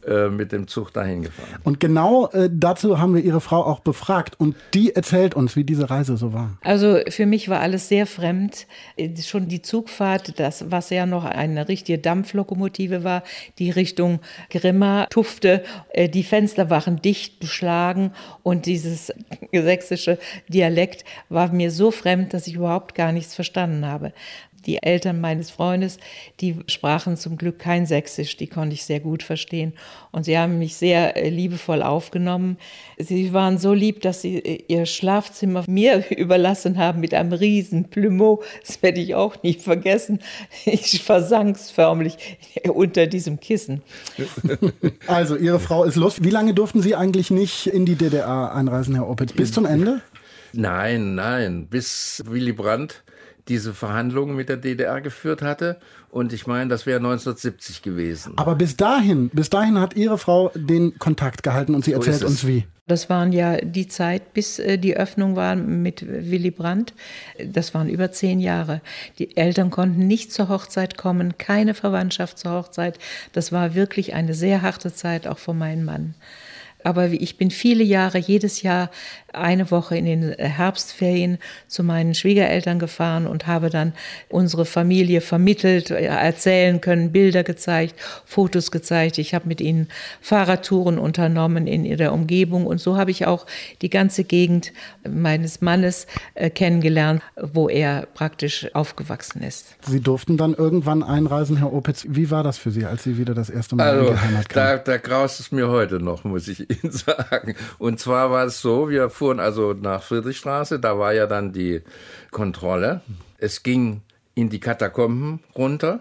äh, mit dem Zug dahin gefahren. Und genau äh, dazu haben wir Ihre Frau auch befragt und die erzählt uns, wie diese Reise so war. Also für mich war alles sehr fremd. Schon die Zugfahrt, das was ja noch eine richtige Dampflokomotive war, die Richtung Grimma, Tufte, die Fenster waren dicht beschlagen und dieses sächsische Dialekt war mir so fremd, dass ich überhaupt gar nichts verstanden habe. Die Eltern meines Freundes, die sprachen zum Glück kein Sächsisch, die konnte ich sehr gut verstehen. Und sie haben mich sehr liebevoll aufgenommen. Sie waren so lieb, dass sie ihr Schlafzimmer mir überlassen haben mit einem riesen Plumeau. Das werde ich auch nie vergessen. Ich versank förmlich unter diesem Kissen. Also, Ihre Frau ist los. Wie lange durften Sie eigentlich nicht in die D D R einreisen, Herr Opitz? Bis zum Ende? Nein, nein, bis Willy Brandt diese Verhandlungen mit der D D R geführt hatte. Und ich meine, das wäre neunzehnhundertsiebzig gewesen. Aber bis dahin, bis dahin hat Ihre Frau den Kontakt gehalten und sie erzählt so uns wie. Das waren ja die Zeit, bis die Öffnung war mit Willy Brandt. Das waren über zehn Jahre. Die Eltern konnten nicht zur Hochzeit kommen, keine Verwandtschaft zur Hochzeit. Das war wirklich eine sehr harte Zeit, auch für meinen Mann. Aber ich bin viele Jahre, jedes Jahr eine Woche in den Herbstferien zu meinen Schwiegereltern gefahren und habe dann unsere Familie vermittelt, erzählen können, Bilder gezeigt, Fotos gezeigt. Ich habe mit ihnen Fahrradtouren unternommen in der Umgebung und so habe ich auch die ganze Gegend meines Mannes kennengelernt, wo er praktisch aufgewachsen ist. Sie durften dann irgendwann einreisen, Herr Opitz. Wie war das für Sie, als Sie wieder das erste Mal also, in die Heimat kamen? Da, da graust es mir heute noch, muss ich Ihnen sagen. Und zwar war es so, wir fuhren also nach Friedrichstraße, da war ja dann die Kontrolle. Es ging in die Katakomben runter.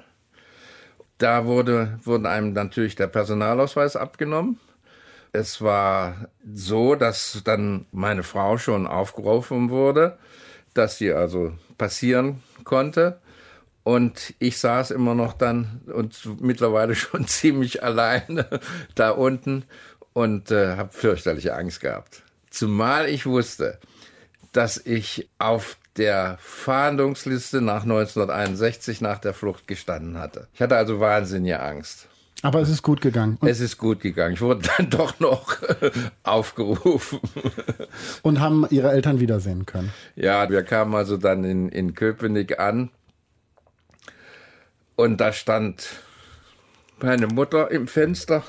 Da wurde, wurde einem natürlich der Personalausweis abgenommen. Es war so, dass dann meine Frau schon aufgerufen wurde, dass sie also passieren konnte. Und ich saß immer noch dann und mittlerweile schon ziemlich alleine da unten und äh, habe fürchterliche Angst gehabt. Zumal ich wusste, dass ich auf der Fahndungsliste nach neunzehnhunderteinundsechzig nach der Flucht gestanden hatte. Ich hatte also wahnsinnige Angst. Aber es ist gut gegangen. Und es ist gut gegangen. Ich wurde dann doch noch aufgerufen. Und haben Ihre Eltern wiedersehen können? Ja, wir kamen also dann in, in Köpenick an. Und da stand meine Mutter im Fenster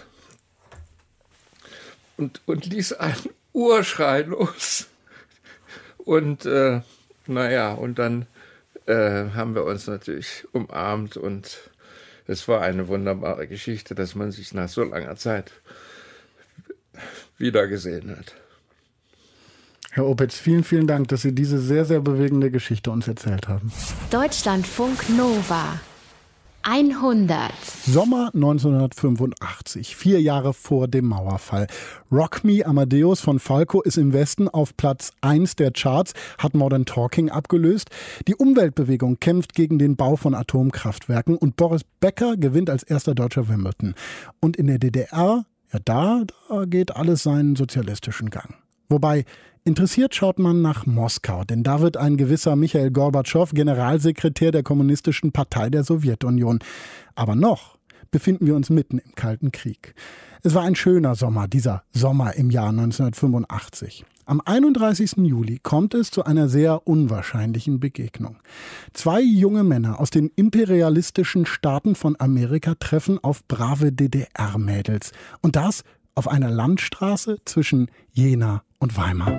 und, und ließ einen Urschrei los. Und äh, naja, und dann äh, haben wir uns natürlich umarmt und es war eine wunderbare Geschichte, dass man sich nach so langer Zeit wiedergesehen hat. Herr Opitz, vielen, vielen Dank, dass Sie diese sehr, sehr bewegende Geschichte uns erzählt haben. Deutschlandfunk Nova hundert. Sommer neunzehnhundertfünfundachtzig, vier Jahre vor dem Mauerfall. Rock Me Amadeus von Falco ist im Westen auf Platz eins der Charts, hat Modern Talking abgelöst. Die Umweltbewegung kämpft gegen den Bau von Atomkraftwerken und Boris Becker gewinnt als erster Deutscher Wimbledon. Und in der D D R, ja da, da geht alles seinen sozialistischen Gang. Wobei, interessiert schaut man nach Moskau, denn da wird ein gewisser Michail Gorbatschow Generalsekretär der Kommunistischen Partei der Sowjetunion. Aber noch befinden wir uns mitten im Kalten Krieg. Es war ein schöner Sommer, dieser Sommer im Jahr neunzehnhundertfünfundachtzig. Am einunddreißigsten Juli kommt es zu einer sehr unwahrscheinlichen Begegnung. Zwei junge Männer aus den imperialistischen Staaten von Amerika treffen auf brave D D R-Mädels. Und das auf einer Landstraße zwischen Jena und Weimar.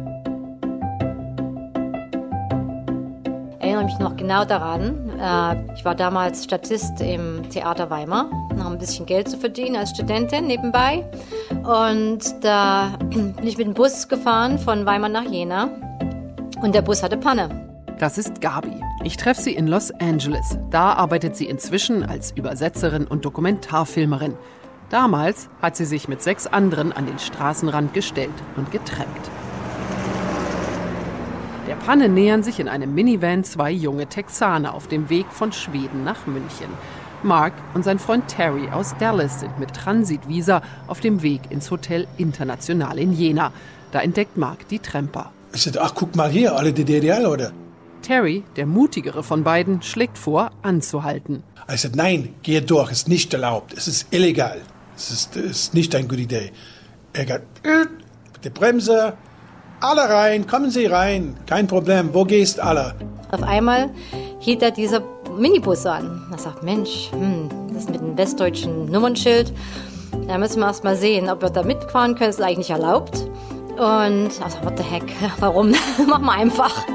Ich erinnere mich noch genau daran. Ich war damals Statist im Theater Weimar, noch ein bisschen Geld zu verdienen als Studentin nebenbei. Und da bin ich mit dem Bus gefahren von Weimar nach Jena und der Bus hatte Panne. Das ist Gabi. Ich treffe sie in Los Angeles. Da arbeitet sie inzwischen als Übersetzerin und Dokumentarfilmerin. Damals hat sie sich mit sechs anderen an den Straßenrand gestellt und getrennt. Der Panne nähern sich in einem Minivan zwei junge Texaner auf dem Weg von Schweden nach München. Mark und sein Freund Terry aus Dallas sind mit Transitvisa auf dem Weg ins Hotel International in Jena. Da entdeckt Mark die Tramper. Ich sagte, ach, guck mal hier, alle D D R-Leute. Terry, der mutigere von beiden, schlägt vor, anzuhalten. Ich sagte, nein, geh durch, ist nicht erlaubt, es ist illegal. Das ist, das ist nicht eine gute Idee. Er geht, die Bremse, alle rein, kommen Sie rein, kein Problem, wo gehst alle? Auf einmal hielt er dieser Minibus an. Er sagt, Mensch, hm, das ist mit einem westdeutschen Nummernschild. Da müssen wir erst mal sehen, ob wir da mitfahren können. Das ist eigentlich nicht erlaubt. Und also, what the heck, warum? Machen wir einfach.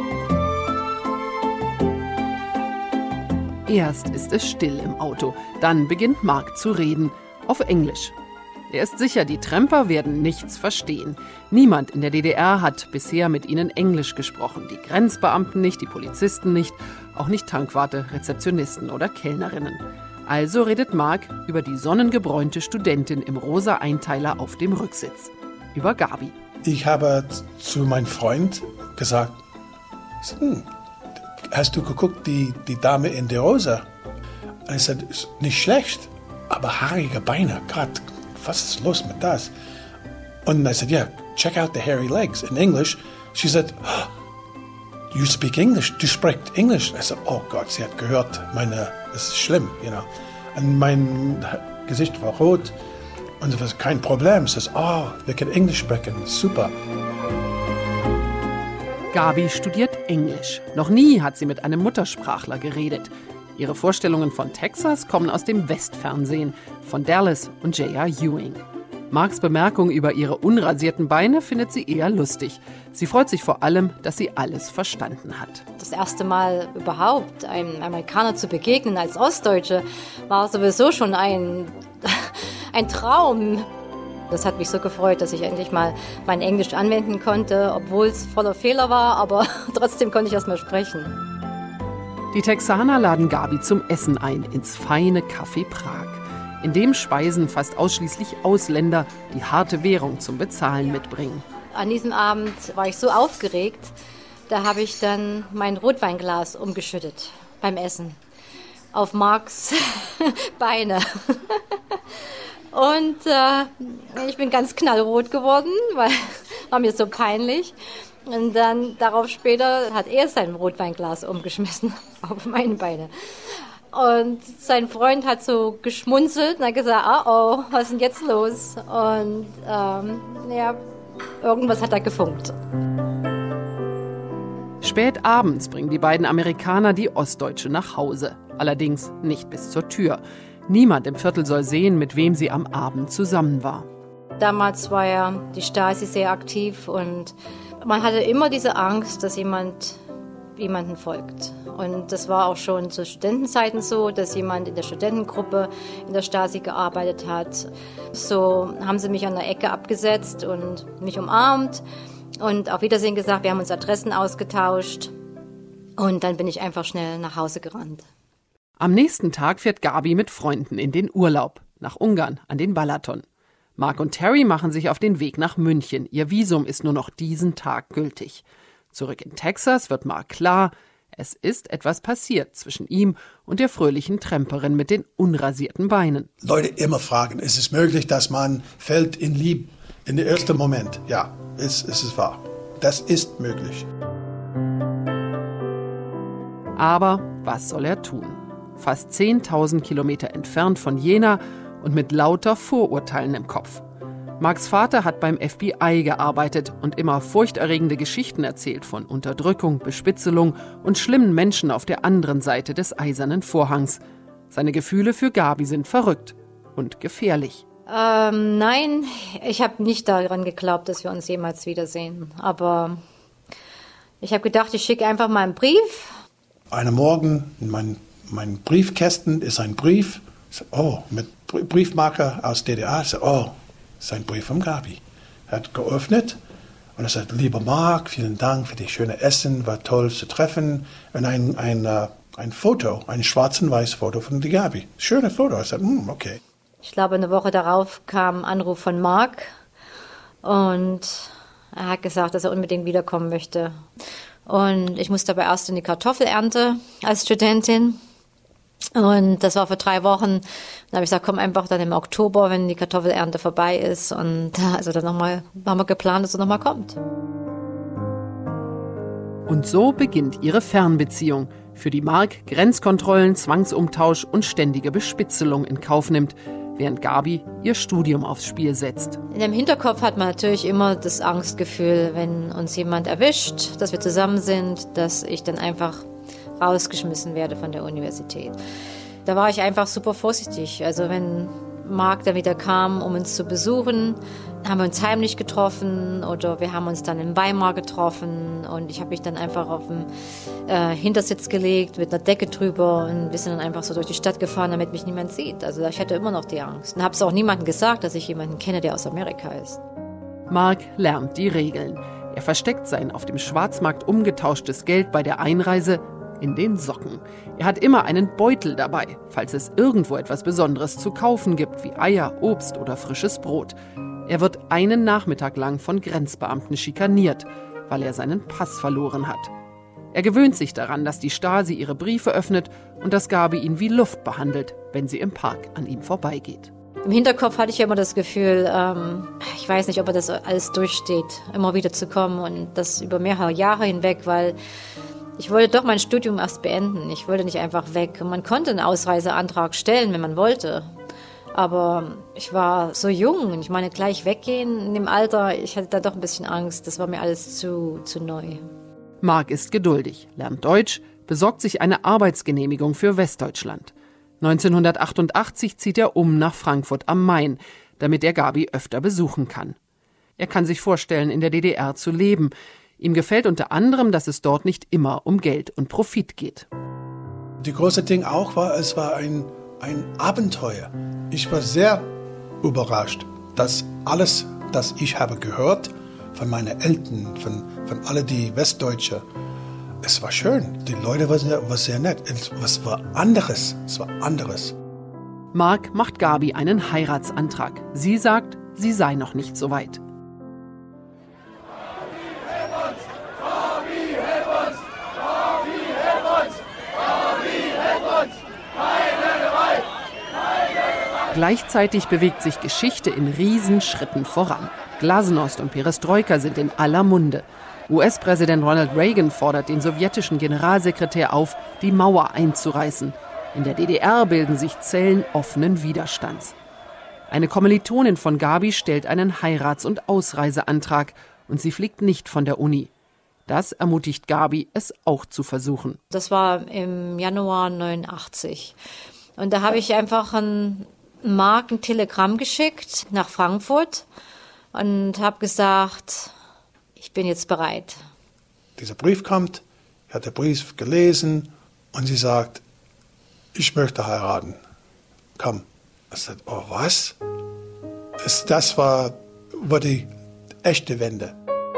Erst ist es still im Auto, dann beginnt Mark zu reden, auf Englisch. Er ist sicher, die Tramper werden nichts verstehen. Niemand in der D D R hat bisher mit ihnen Englisch gesprochen. Die Grenzbeamten nicht, die Polizisten nicht, auch nicht Tankwarte, Rezeptionisten oder Kellnerinnen. Also redet Mark über die sonnengebräunte Studentin im rosa Einteiler auf dem Rücksitz. Über Gabi. Ich habe zu meinem Freund gesagt, hm, hast du geguckt, die, die Dame in der Rosa? Und er sagte, ist nicht schlecht, aber haarige Beine, Gott, was ist los mit das? Und I said, yeah, check out the hairy legs. In English, she said, oh, you speak English, du sprichst English. I said, oh Gott, sie hat gehört, meine, das ist schlimm, you know. Und mein Gesicht war rot und es war kein Problem. Sie sagt, oh, wir können Englisch sprechen, super. Gabi studiert Englisch. Noch nie hat sie mit einem Muttersprachler geredet. Ihre Vorstellungen von Texas kommen aus dem Westfernsehen, von Dallas und J R Ewing. Marks Bemerkung über ihre unrasierten Beine findet sie eher lustig. Sie freut sich vor allem, dass sie alles verstanden hat. Das erste Mal überhaupt einem Amerikaner zu begegnen als Ostdeutsche war sowieso schon ein, ein Traum. Das hat mich so gefreut, dass ich endlich mal mein Englisch anwenden konnte, obwohl es voller Fehler war, aber trotzdem konnte ich erst mal sprechen. Die Texaner laden Gabi zum Essen ein, ins feine Café Prag. In dem speisen fast ausschließlich Ausländer, die harte Währung zum Bezahlen mitbringen. An diesem Abend war ich so aufgeregt, da habe ich dann mein Rotweinglas umgeschüttet beim Essen auf Marks Beine. Und äh, ich bin ganz knallrot geworden, weil war mir so peinlich. Und dann darauf später hat er sein Rotweinglas umgeschmissen auf meine Beine. Und sein Freund hat so geschmunzelt und hat gesagt, oh, oh, was ist denn jetzt los? Und ähm, ja, irgendwas hat da gefunkt. Spät abends bringen die beiden Amerikaner die Ostdeutsche nach Hause. Allerdings nicht bis zur Tür. Niemand im Viertel soll sehen, mit wem sie am Abend zusammen war. Damals war ja die Stasi sehr aktiv und man hatte immer diese Angst, dass jemand jemanden folgt. Und das war auch schon zu Studentenzeiten so, dass jemand in der Studentengruppe in der Stasi gearbeitet hat. So haben sie mich an der Ecke abgesetzt und mich umarmt und auf Wiedersehen gesagt, wir haben uns Adressen ausgetauscht und dann bin ich einfach schnell nach Hause gerannt. Am nächsten Tag fährt Gabi mit Freunden in den Urlaub, nach Ungarn, an den Balaton. Mark und Terry machen sich auf den Weg nach München. Ihr Visum ist nur noch diesen Tag gültig. Zurück in Texas wird Mark klar, es ist etwas passiert zwischen ihm und der fröhlichen Tramperin mit den unrasierten Beinen. Leute immer fragen, ist es möglich, dass man fällt in Liebe in den ersten Moment? Ja, es, es ist wahr. Das ist möglich. Aber was soll er tun? Fast zehntausend Kilometer entfernt von Jena und mit lauter Vorurteilen im Kopf. Marks Vater hat beim F B I gearbeitet und immer furchterregende Geschichten erzählt von Unterdrückung, Bespitzelung und schlimmen Menschen auf der anderen Seite des eisernen Vorhangs. Seine Gefühle für Gabi sind verrückt und gefährlich. Ähm, nein, ich habe nicht daran geglaubt, dass wir uns jemals wiedersehen. Aber ich habe gedacht, ich schicke einfach mal einen Brief. Einen Morgen, mein, mein Briefkästen ist ein Brief. Oh, mit Briefmarker aus D D R. Oh, das ist ein Brief von Gabi. Er hat geöffnet und er sagt, lieber Mark, vielen Dank für das schöne Essen, war toll zu treffen. Und ein, ein, uh, ein Foto, ein schwarz und weiß Foto von der Gabi. Schöne Foto. Er sagt, hm, okay. Ich glaube, eine Woche darauf kam ein Anruf von Mark und er hat gesagt, dass er unbedingt wiederkommen möchte. Und ich musste aber erst in die Kartoffelernte als Studentin. Und das war für drei Wochen. Dann habe ich gesagt, komm einfach dann im Oktober, wenn die Kartoffelernte vorbei ist. Und also dann nochmal, haben wir geplant, dass er nochmal kommt. Und so beginnt ihre Fernbeziehung, für die Mark Grenzkontrollen, Zwangsumtausch und ständige Bespitzelung in Kauf nimmt. während Gabi ihr Studium aufs Spiel setzt. In dem Hinterkopf hat man natürlich immer das Angstgefühl, wenn uns jemand erwischt, dass wir zusammen sind, dass ich dann einfach rausgeschmissen werde von der Universität. Da war ich einfach super vorsichtig. Also wenn Mark dann wieder kam, um uns zu besuchen, haben wir uns heimlich getroffen oder wir haben uns dann in Weimar getroffen und ich habe mich dann einfach auf den äh, Hintersitz gelegt mit einer Decke drüber und wir sind dann einfach so durch die Stadt gefahren, damit mich niemand sieht. Also ich hatte immer noch die Angst und habe es auch niemandem gesagt, dass ich jemanden kenne, der aus Amerika ist. Mark lernt die Regeln. Er versteckt sein auf dem Schwarzmarkt umgetauschtes Geld bei der Einreise in den Socken. Er hat immer einen Beutel dabei, falls es irgendwo etwas Besonderes zu kaufen gibt, wie Eier, Obst oder frisches Brot. Er wird einen Nachmittag lang von Grenzbeamten schikaniert, weil er seinen Pass verloren hat. Er gewöhnt sich daran, dass die Stasi ihre Briefe öffnet und dass Gabi ihn wie Luft behandelt, wenn sie im Park an ihm vorbeigeht. Im Hinterkopf hatte ich ja immer das Gefühl, ähm, ich weiß nicht, ob er das alles durchsteht, immer wieder zu kommen und das über mehrere Jahre hinweg, weil ich wollte doch mein Studium erst beenden. Ich wollte nicht einfach weg. Und man konnte einen Ausreiseantrag stellen, wenn man wollte. Aber ich war so jung und ich meine, gleich weggehen in dem Alter, ich hatte da doch ein bisschen Angst. Das war mir alles zu, zu neu. Mark ist geduldig, lernt Deutsch, besorgt sich eine Arbeitsgenehmigung für Westdeutschland. neunzehnhundertachtundachtzig zieht er um nach Frankfurt am Main, damit er Gabi öfter besuchen kann. Er kann sich vorstellen, in der D D R zu leben. Ihm gefällt unter anderem, dass es dort nicht immer um Geld und Profit geht. Die große Ding auch war, es war ein, ein Abenteuer. Ich war sehr überrascht, dass alles, das ich habe gehört von meinen Eltern, von, von alle die Westdeutsche, es war schön. Die Leute waren sehr, waren sehr nett. Es war anderes. Es war anderes. Mark macht Gabi einen Heiratsantrag. Sie sagt, sie sei noch nicht so weit. Gleichzeitig bewegt sich Geschichte in Riesenschritten voran. Glasnost und Perestroika sind in aller Munde. U S-Präsident Ronald Reagan fordert den sowjetischen Generalsekretär auf, die Mauer einzureißen. In der D D R bilden sich Zellen offenen Widerstands. Eine Kommilitonin von Gabi stellt einen Heirats- und Ausreiseantrag und sie fliegt nicht von der Uni. Das ermutigt Gabi, es auch zu versuchen. Das war im Januar neunundachtzig. Und da habe ich einfach ein Mark ein Telegramm geschickt nach Frankfurt und habe gesagt, ich bin jetzt bereit. Dieser Brief kommt, ich habe den Brief gelesen und sie sagt, ich möchte heiraten. Komm. Ich sagte, oh was? Das war, war die echte Wende.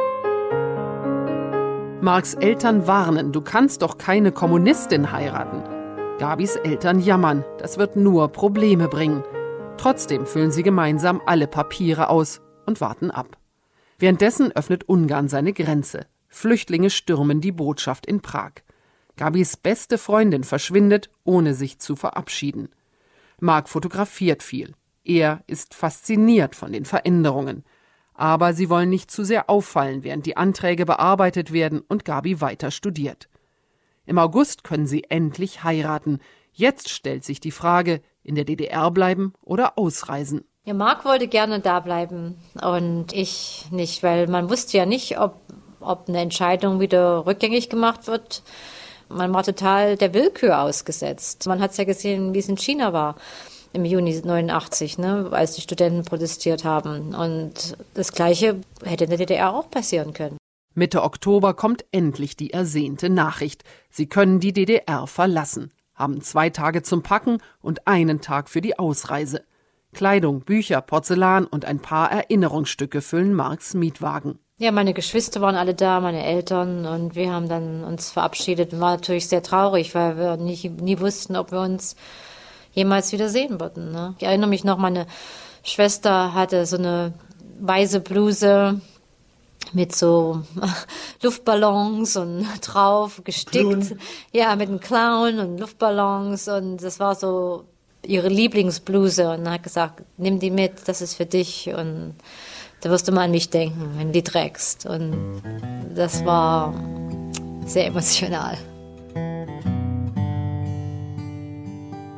Marks Eltern warnen, du kannst doch keine Kommunistin heiraten. Gabis Eltern jammern, das wird nur Probleme bringen. Trotzdem füllen sie gemeinsam alle Papiere aus und warten ab. Währenddessen öffnet Ungarn seine Grenze. Flüchtlinge stürmen die Botschaft in Prag. Gabis beste Freundin verschwindet, ohne sich zu verabschieden. Mark fotografiert viel. Er ist fasziniert von den Veränderungen. Aber sie wollen nicht zu sehr auffallen, während die Anträge bearbeitet werden und Gabi weiter studiert. Im August können sie endlich heiraten. Jetzt stellt sich die Frage, in der D D R bleiben oder ausreisen. Ja, Mark wollte gerne da bleiben und ich nicht, weil man wusste ja nicht, ob, ob eine Entscheidung wieder rückgängig gemacht wird. Man war total der Willkür ausgesetzt. Man hat es ja gesehen, wie es in China war im Juni neunundachtzig, ne, als die Studenten protestiert haben. Und das Gleiche hätte in der D D R auch passieren können. Mitte Oktober kommt endlich die ersehnte Nachricht. Sie können die D D R verlassen, haben zwei Tage zum Packen und einen Tag für die Ausreise. Kleidung, Bücher, Porzellan und ein paar Erinnerungsstücke füllen Marks Mietwagen. Ja, meine Geschwister waren alle da, meine Eltern, und wir haben dann uns verabschiedet und war natürlich sehr traurig, weil wir nicht, nie wussten, ob wir uns jemals wieder sehen würden. Ne? Ich erinnere mich noch, meine Schwester hatte so eine weiße Bluse mit so Luftballons und drauf gestickt. Clown. Ja, mit einem Clown und Luftballons, und das war so ihre Lieblingsbluse, und hat gesagt, nimm die mit, das ist für dich, und da wirst du mal an mich denken, wenn du die trägst. Und das war sehr emotional.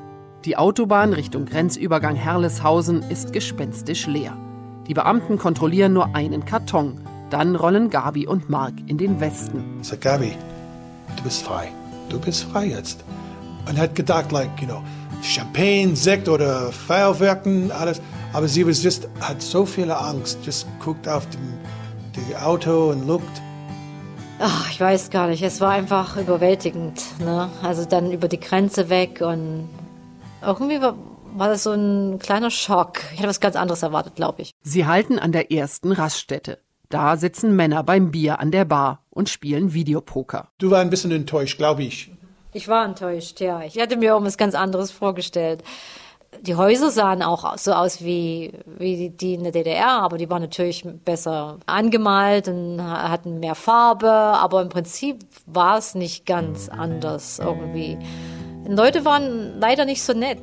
Die Autobahn Richtung Grenzübergang Herleshausen ist gespenstisch leer. Die Beamten kontrollieren nur einen Karton. Dann rollen Gabi und Mark in den Westen. Ich sag, Gabi, du bist frei. Du bist frei jetzt. Und hat gedacht, like, you know, Champagne, Sekt oder Feuerwerken, alles. Aber sie was just, hat so viel Angst. Just guckt auf das Auto und guckt. Ach, ich weiß gar nicht. Es war einfach überwältigend. Ne? Also dann über die Grenze weg und irgendwie war, war das so ein kleiner Schock. Ich hatte was ganz anderes erwartet, glaube ich. Sie halten an der ersten Raststätte. Da sitzen Männer beim Bier an der Bar und spielen Videopoker. Du warst ein bisschen enttäuscht, glaube ich. Ich war enttäuscht, ja. Ich hatte mir auch was ganz anderes vorgestellt. Die Häuser sahen auch so aus wie, wie die in der D D R, aber die waren natürlich besser angemalt und hatten mehr Farbe. Aber im Prinzip war es nicht ganz anders irgendwie. Die Leute waren leider nicht so nett.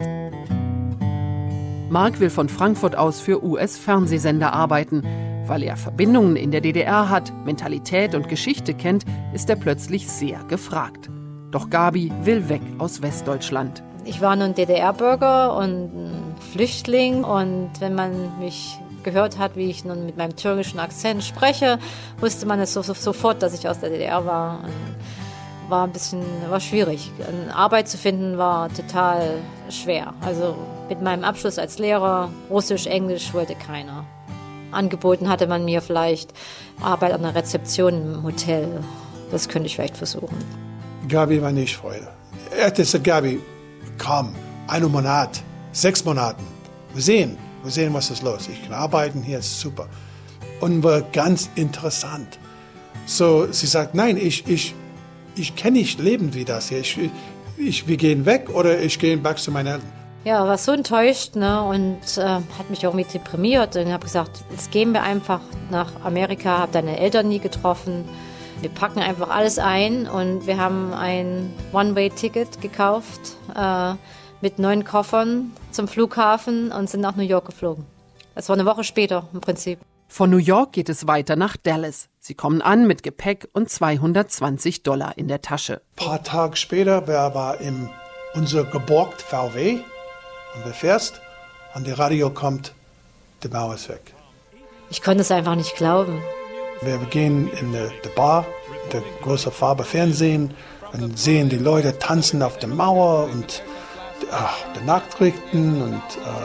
Mark will von Frankfurt aus für U S-Fernsehsender arbeiten. Weil er Verbindungen in der D D R hat, Mentalität und Geschichte kennt, ist er plötzlich sehr gefragt. Doch Gabi will weg aus Westdeutschland. Ich war nun D D R-Bürger und ein Flüchtling. Und wenn man mich gehört hat, wie ich nun mit meinem türkischen Akzent spreche, wusste man es so, so, sofort, dass ich aus der D D R war. Und war ein bisschen, war schwierig. Eine Arbeit zu finden war total schwer. Also mit meinem Abschluss als Lehrer, Russisch, Englisch wollte keiner. Angeboten hatte man mir vielleicht Arbeit an der Rezeption im Hotel. Das könnte ich vielleicht versuchen. Gabi war nicht Freude. Er hat gesagt, Gabi, komm, einen Monat, sechs Monaten. Wir sehen, wir sehen, was ist los. Ich kann arbeiten, hier ist super. Und war ganz interessant. So, sie sagt, nein, ich, ich, ich kann nicht leben wie das hier. Ich, ich, wir gehen weg oder ich gehe back zu meinen Eltern. Ja, war so enttäuscht, ne, und äh, hat mich auch mit deprimiert. Und ich habe gesagt, jetzt gehen wir einfach nach Amerika, habe deine Eltern nie getroffen. Wir packen einfach alles ein und wir haben ein One-Way-Ticket gekauft äh, mit neun Koffern zum Flughafen und sind nach New York geflogen. Das war eine Woche später im Prinzip. Von New York geht es weiter nach Dallas. Sie kommen an mit Gepäck und zweihundertzwanzig Dollar in der Tasche. Ein paar Tage später war, war in unser geborgt V W. Und du fährst, und das Radio kommt, die Mauer ist weg. Ich konnte es einfach nicht glauben. Wir gehen in die, die Bar, der große Farbe Fernsehen, und sehen die Leute tanzen auf der Mauer und ach, die Nachrichten und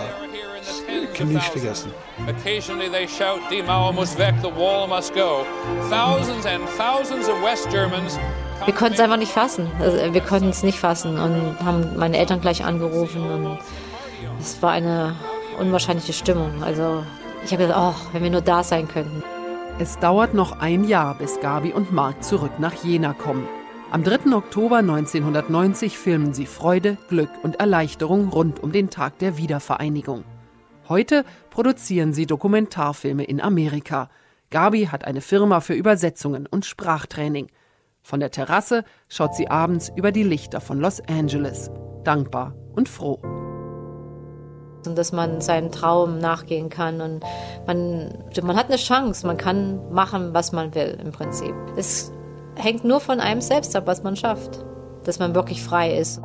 äh, ich kann nicht vergessen. Occasionally they shout, die Mauer muss weg, the wall must go. Thousands and thousands of West Germans. Wir konnten es einfach nicht fassen. Also wir konnten es nicht fassen und haben meine Eltern gleich angerufen und es war eine unwahrscheinliche Stimmung. Also ich habe gedacht, oh, wenn wir nur da sein könnten. Es dauert noch ein Jahr, bis Gabi und Mark zurück nach Jena kommen. Am dritten Oktober neunzehnhundertneunzig filmen sie Freude, Glück und Erleichterung rund um den Tag der Wiedervereinigung. Heute produzieren sie Dokumentarfilme in Amerika. Gabi hat eine Firma für Übersetzungen und Sprachtraining. Von der Terrasse schaut sie abends über die Lichter von Los Angeles. Dankbar und froh. Und dass man seinem Traum nachgehen kann und man, man hat eine Chance, man kann machen, was man will im Prinzip. Es hängt nur von einem selbst ab, was man schafft, dass man wirklich frei ist.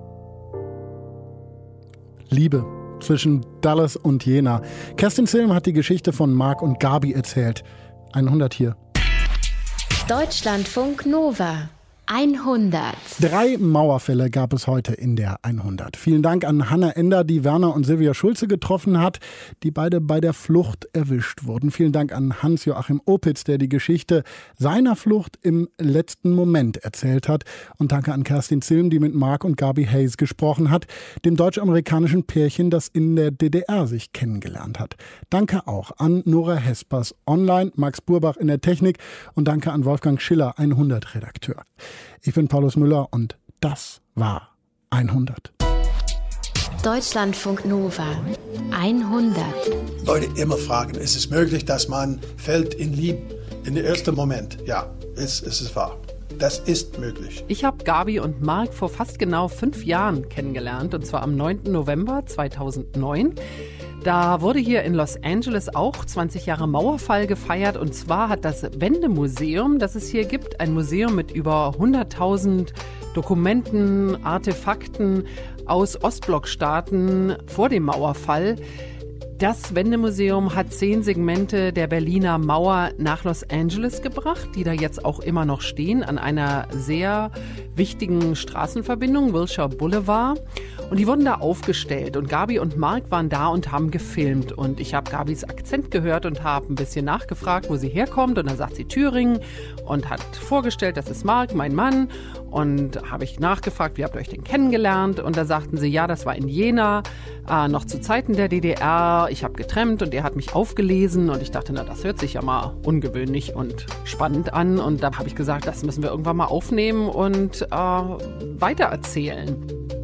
Liebe zwischen Dallas und Jena. Kerstin Silm hat die Geschichte von Mark und Gabi erzählt. hundert hier. Deutschlandfunk Nova. hundert. Drei Mauerfälle gab es heute in der hundert. Vielen Dank an Hanna Ender, die Werner und Silvia Schulze getroffen hat, die beide bei der Flucht erwischt wurden. Vielen Dank an Hans-Joachim Opitz, der die Geschichte seiner Flucht im letzten Moment erzählt hat. Und danke an Kerstin Silm, die mit Mark und Gabi Hayes gesprochen hat, dem deutsch-amerikanischen Pärchen, das in der D D R sich kennengelernt hat. Danke auch an Nora Hespers online, Max Burbach in der Technik und danke an Wolfgang Schiller, hundert-Redakteur. Ich bin Paulus Müller und das war hundert. Deutschlandfunk Nova. hundert. Leute immer fragen, ist es möglich, dass man fällt in Liebe in den ersten Moment? Ja, es, es ist wahr. Das ist möglich. Ich habe Gabi und Mark vor fast genau fünf Jahren kennengelernt, und zwar am neunten November zweitausendneun. Da wurde hier in Los Angeles auch zwanzig Jahre Mauerfall gefeiert, und zwar hat das Wendemuseum, das es hier gibt, ein Museum mit über hunderttausend Dokumenten, Artefakten aus Ostblockstaaten vor dem Mauerfall. Das Wendemuseum hat zehn Segmente der Berliner Mauer nach Los Angeles gebracht, die da jetzt auch immer noch stehen, an einer sehr wichtigen Straßenverbindung, Wilshire Boulevard. Und die wurden da aufgestellt. Und Gabi und Mark waren da und haben gefilmt. Und ich habe Gabis Akzent gehört und habe ein bisschen nachgefragt, wo sie herkommt. Und dann sagt sie Thüringen und hat vorgestellt, das ist Mark, mein Mann. Und habe ich nachgefragt, wie habt ihr euch denn kennengelernt? Und da sagten sie, ja, das war in Jena, äh, noch zu Zeiten der D D R. Ich habe getrennt und er hat mich aufgelesen. Und ich dachte, na, das hört sich ja mal ungewöhnlich und spannend an. Und da habe ich gesagt, das müssen wir irgendwann mal aufnehmen und äh, weitererzählen.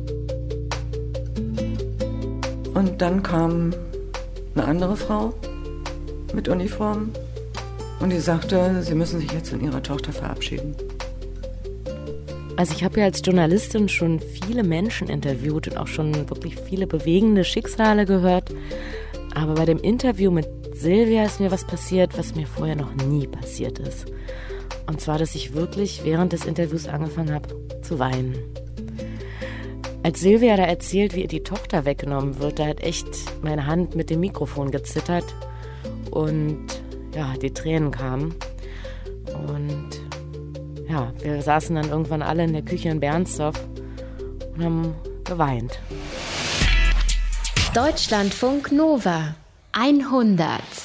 Und dann kam eine andere Frau mit Uniform und die sagte, sie müssen sich jetzt von ihrer Tochter verabschieden. Also ich habe ja als Journalistin schon viele Menschen interviewt und auch schon wirklich viele bewegende Schicksale gehört. Aber bei dem Interview mit Silvia ist mir was passiert, was mir vorher noch nie passiert ist. Und zwar, dass ich wirklich während des Interviews angefangen habe zu weinen. Als Silvia da erzählt, wie ihr die Tochter weggenommen wird, da hat echt meine Hand mit dem Mikrofon gezittert und ja, die Tränen kamen. Und ja, wir saßen dann irgendwann alle in der Küche in Bernstorff und haben geweint. Deutschlandfunk Nova hundert.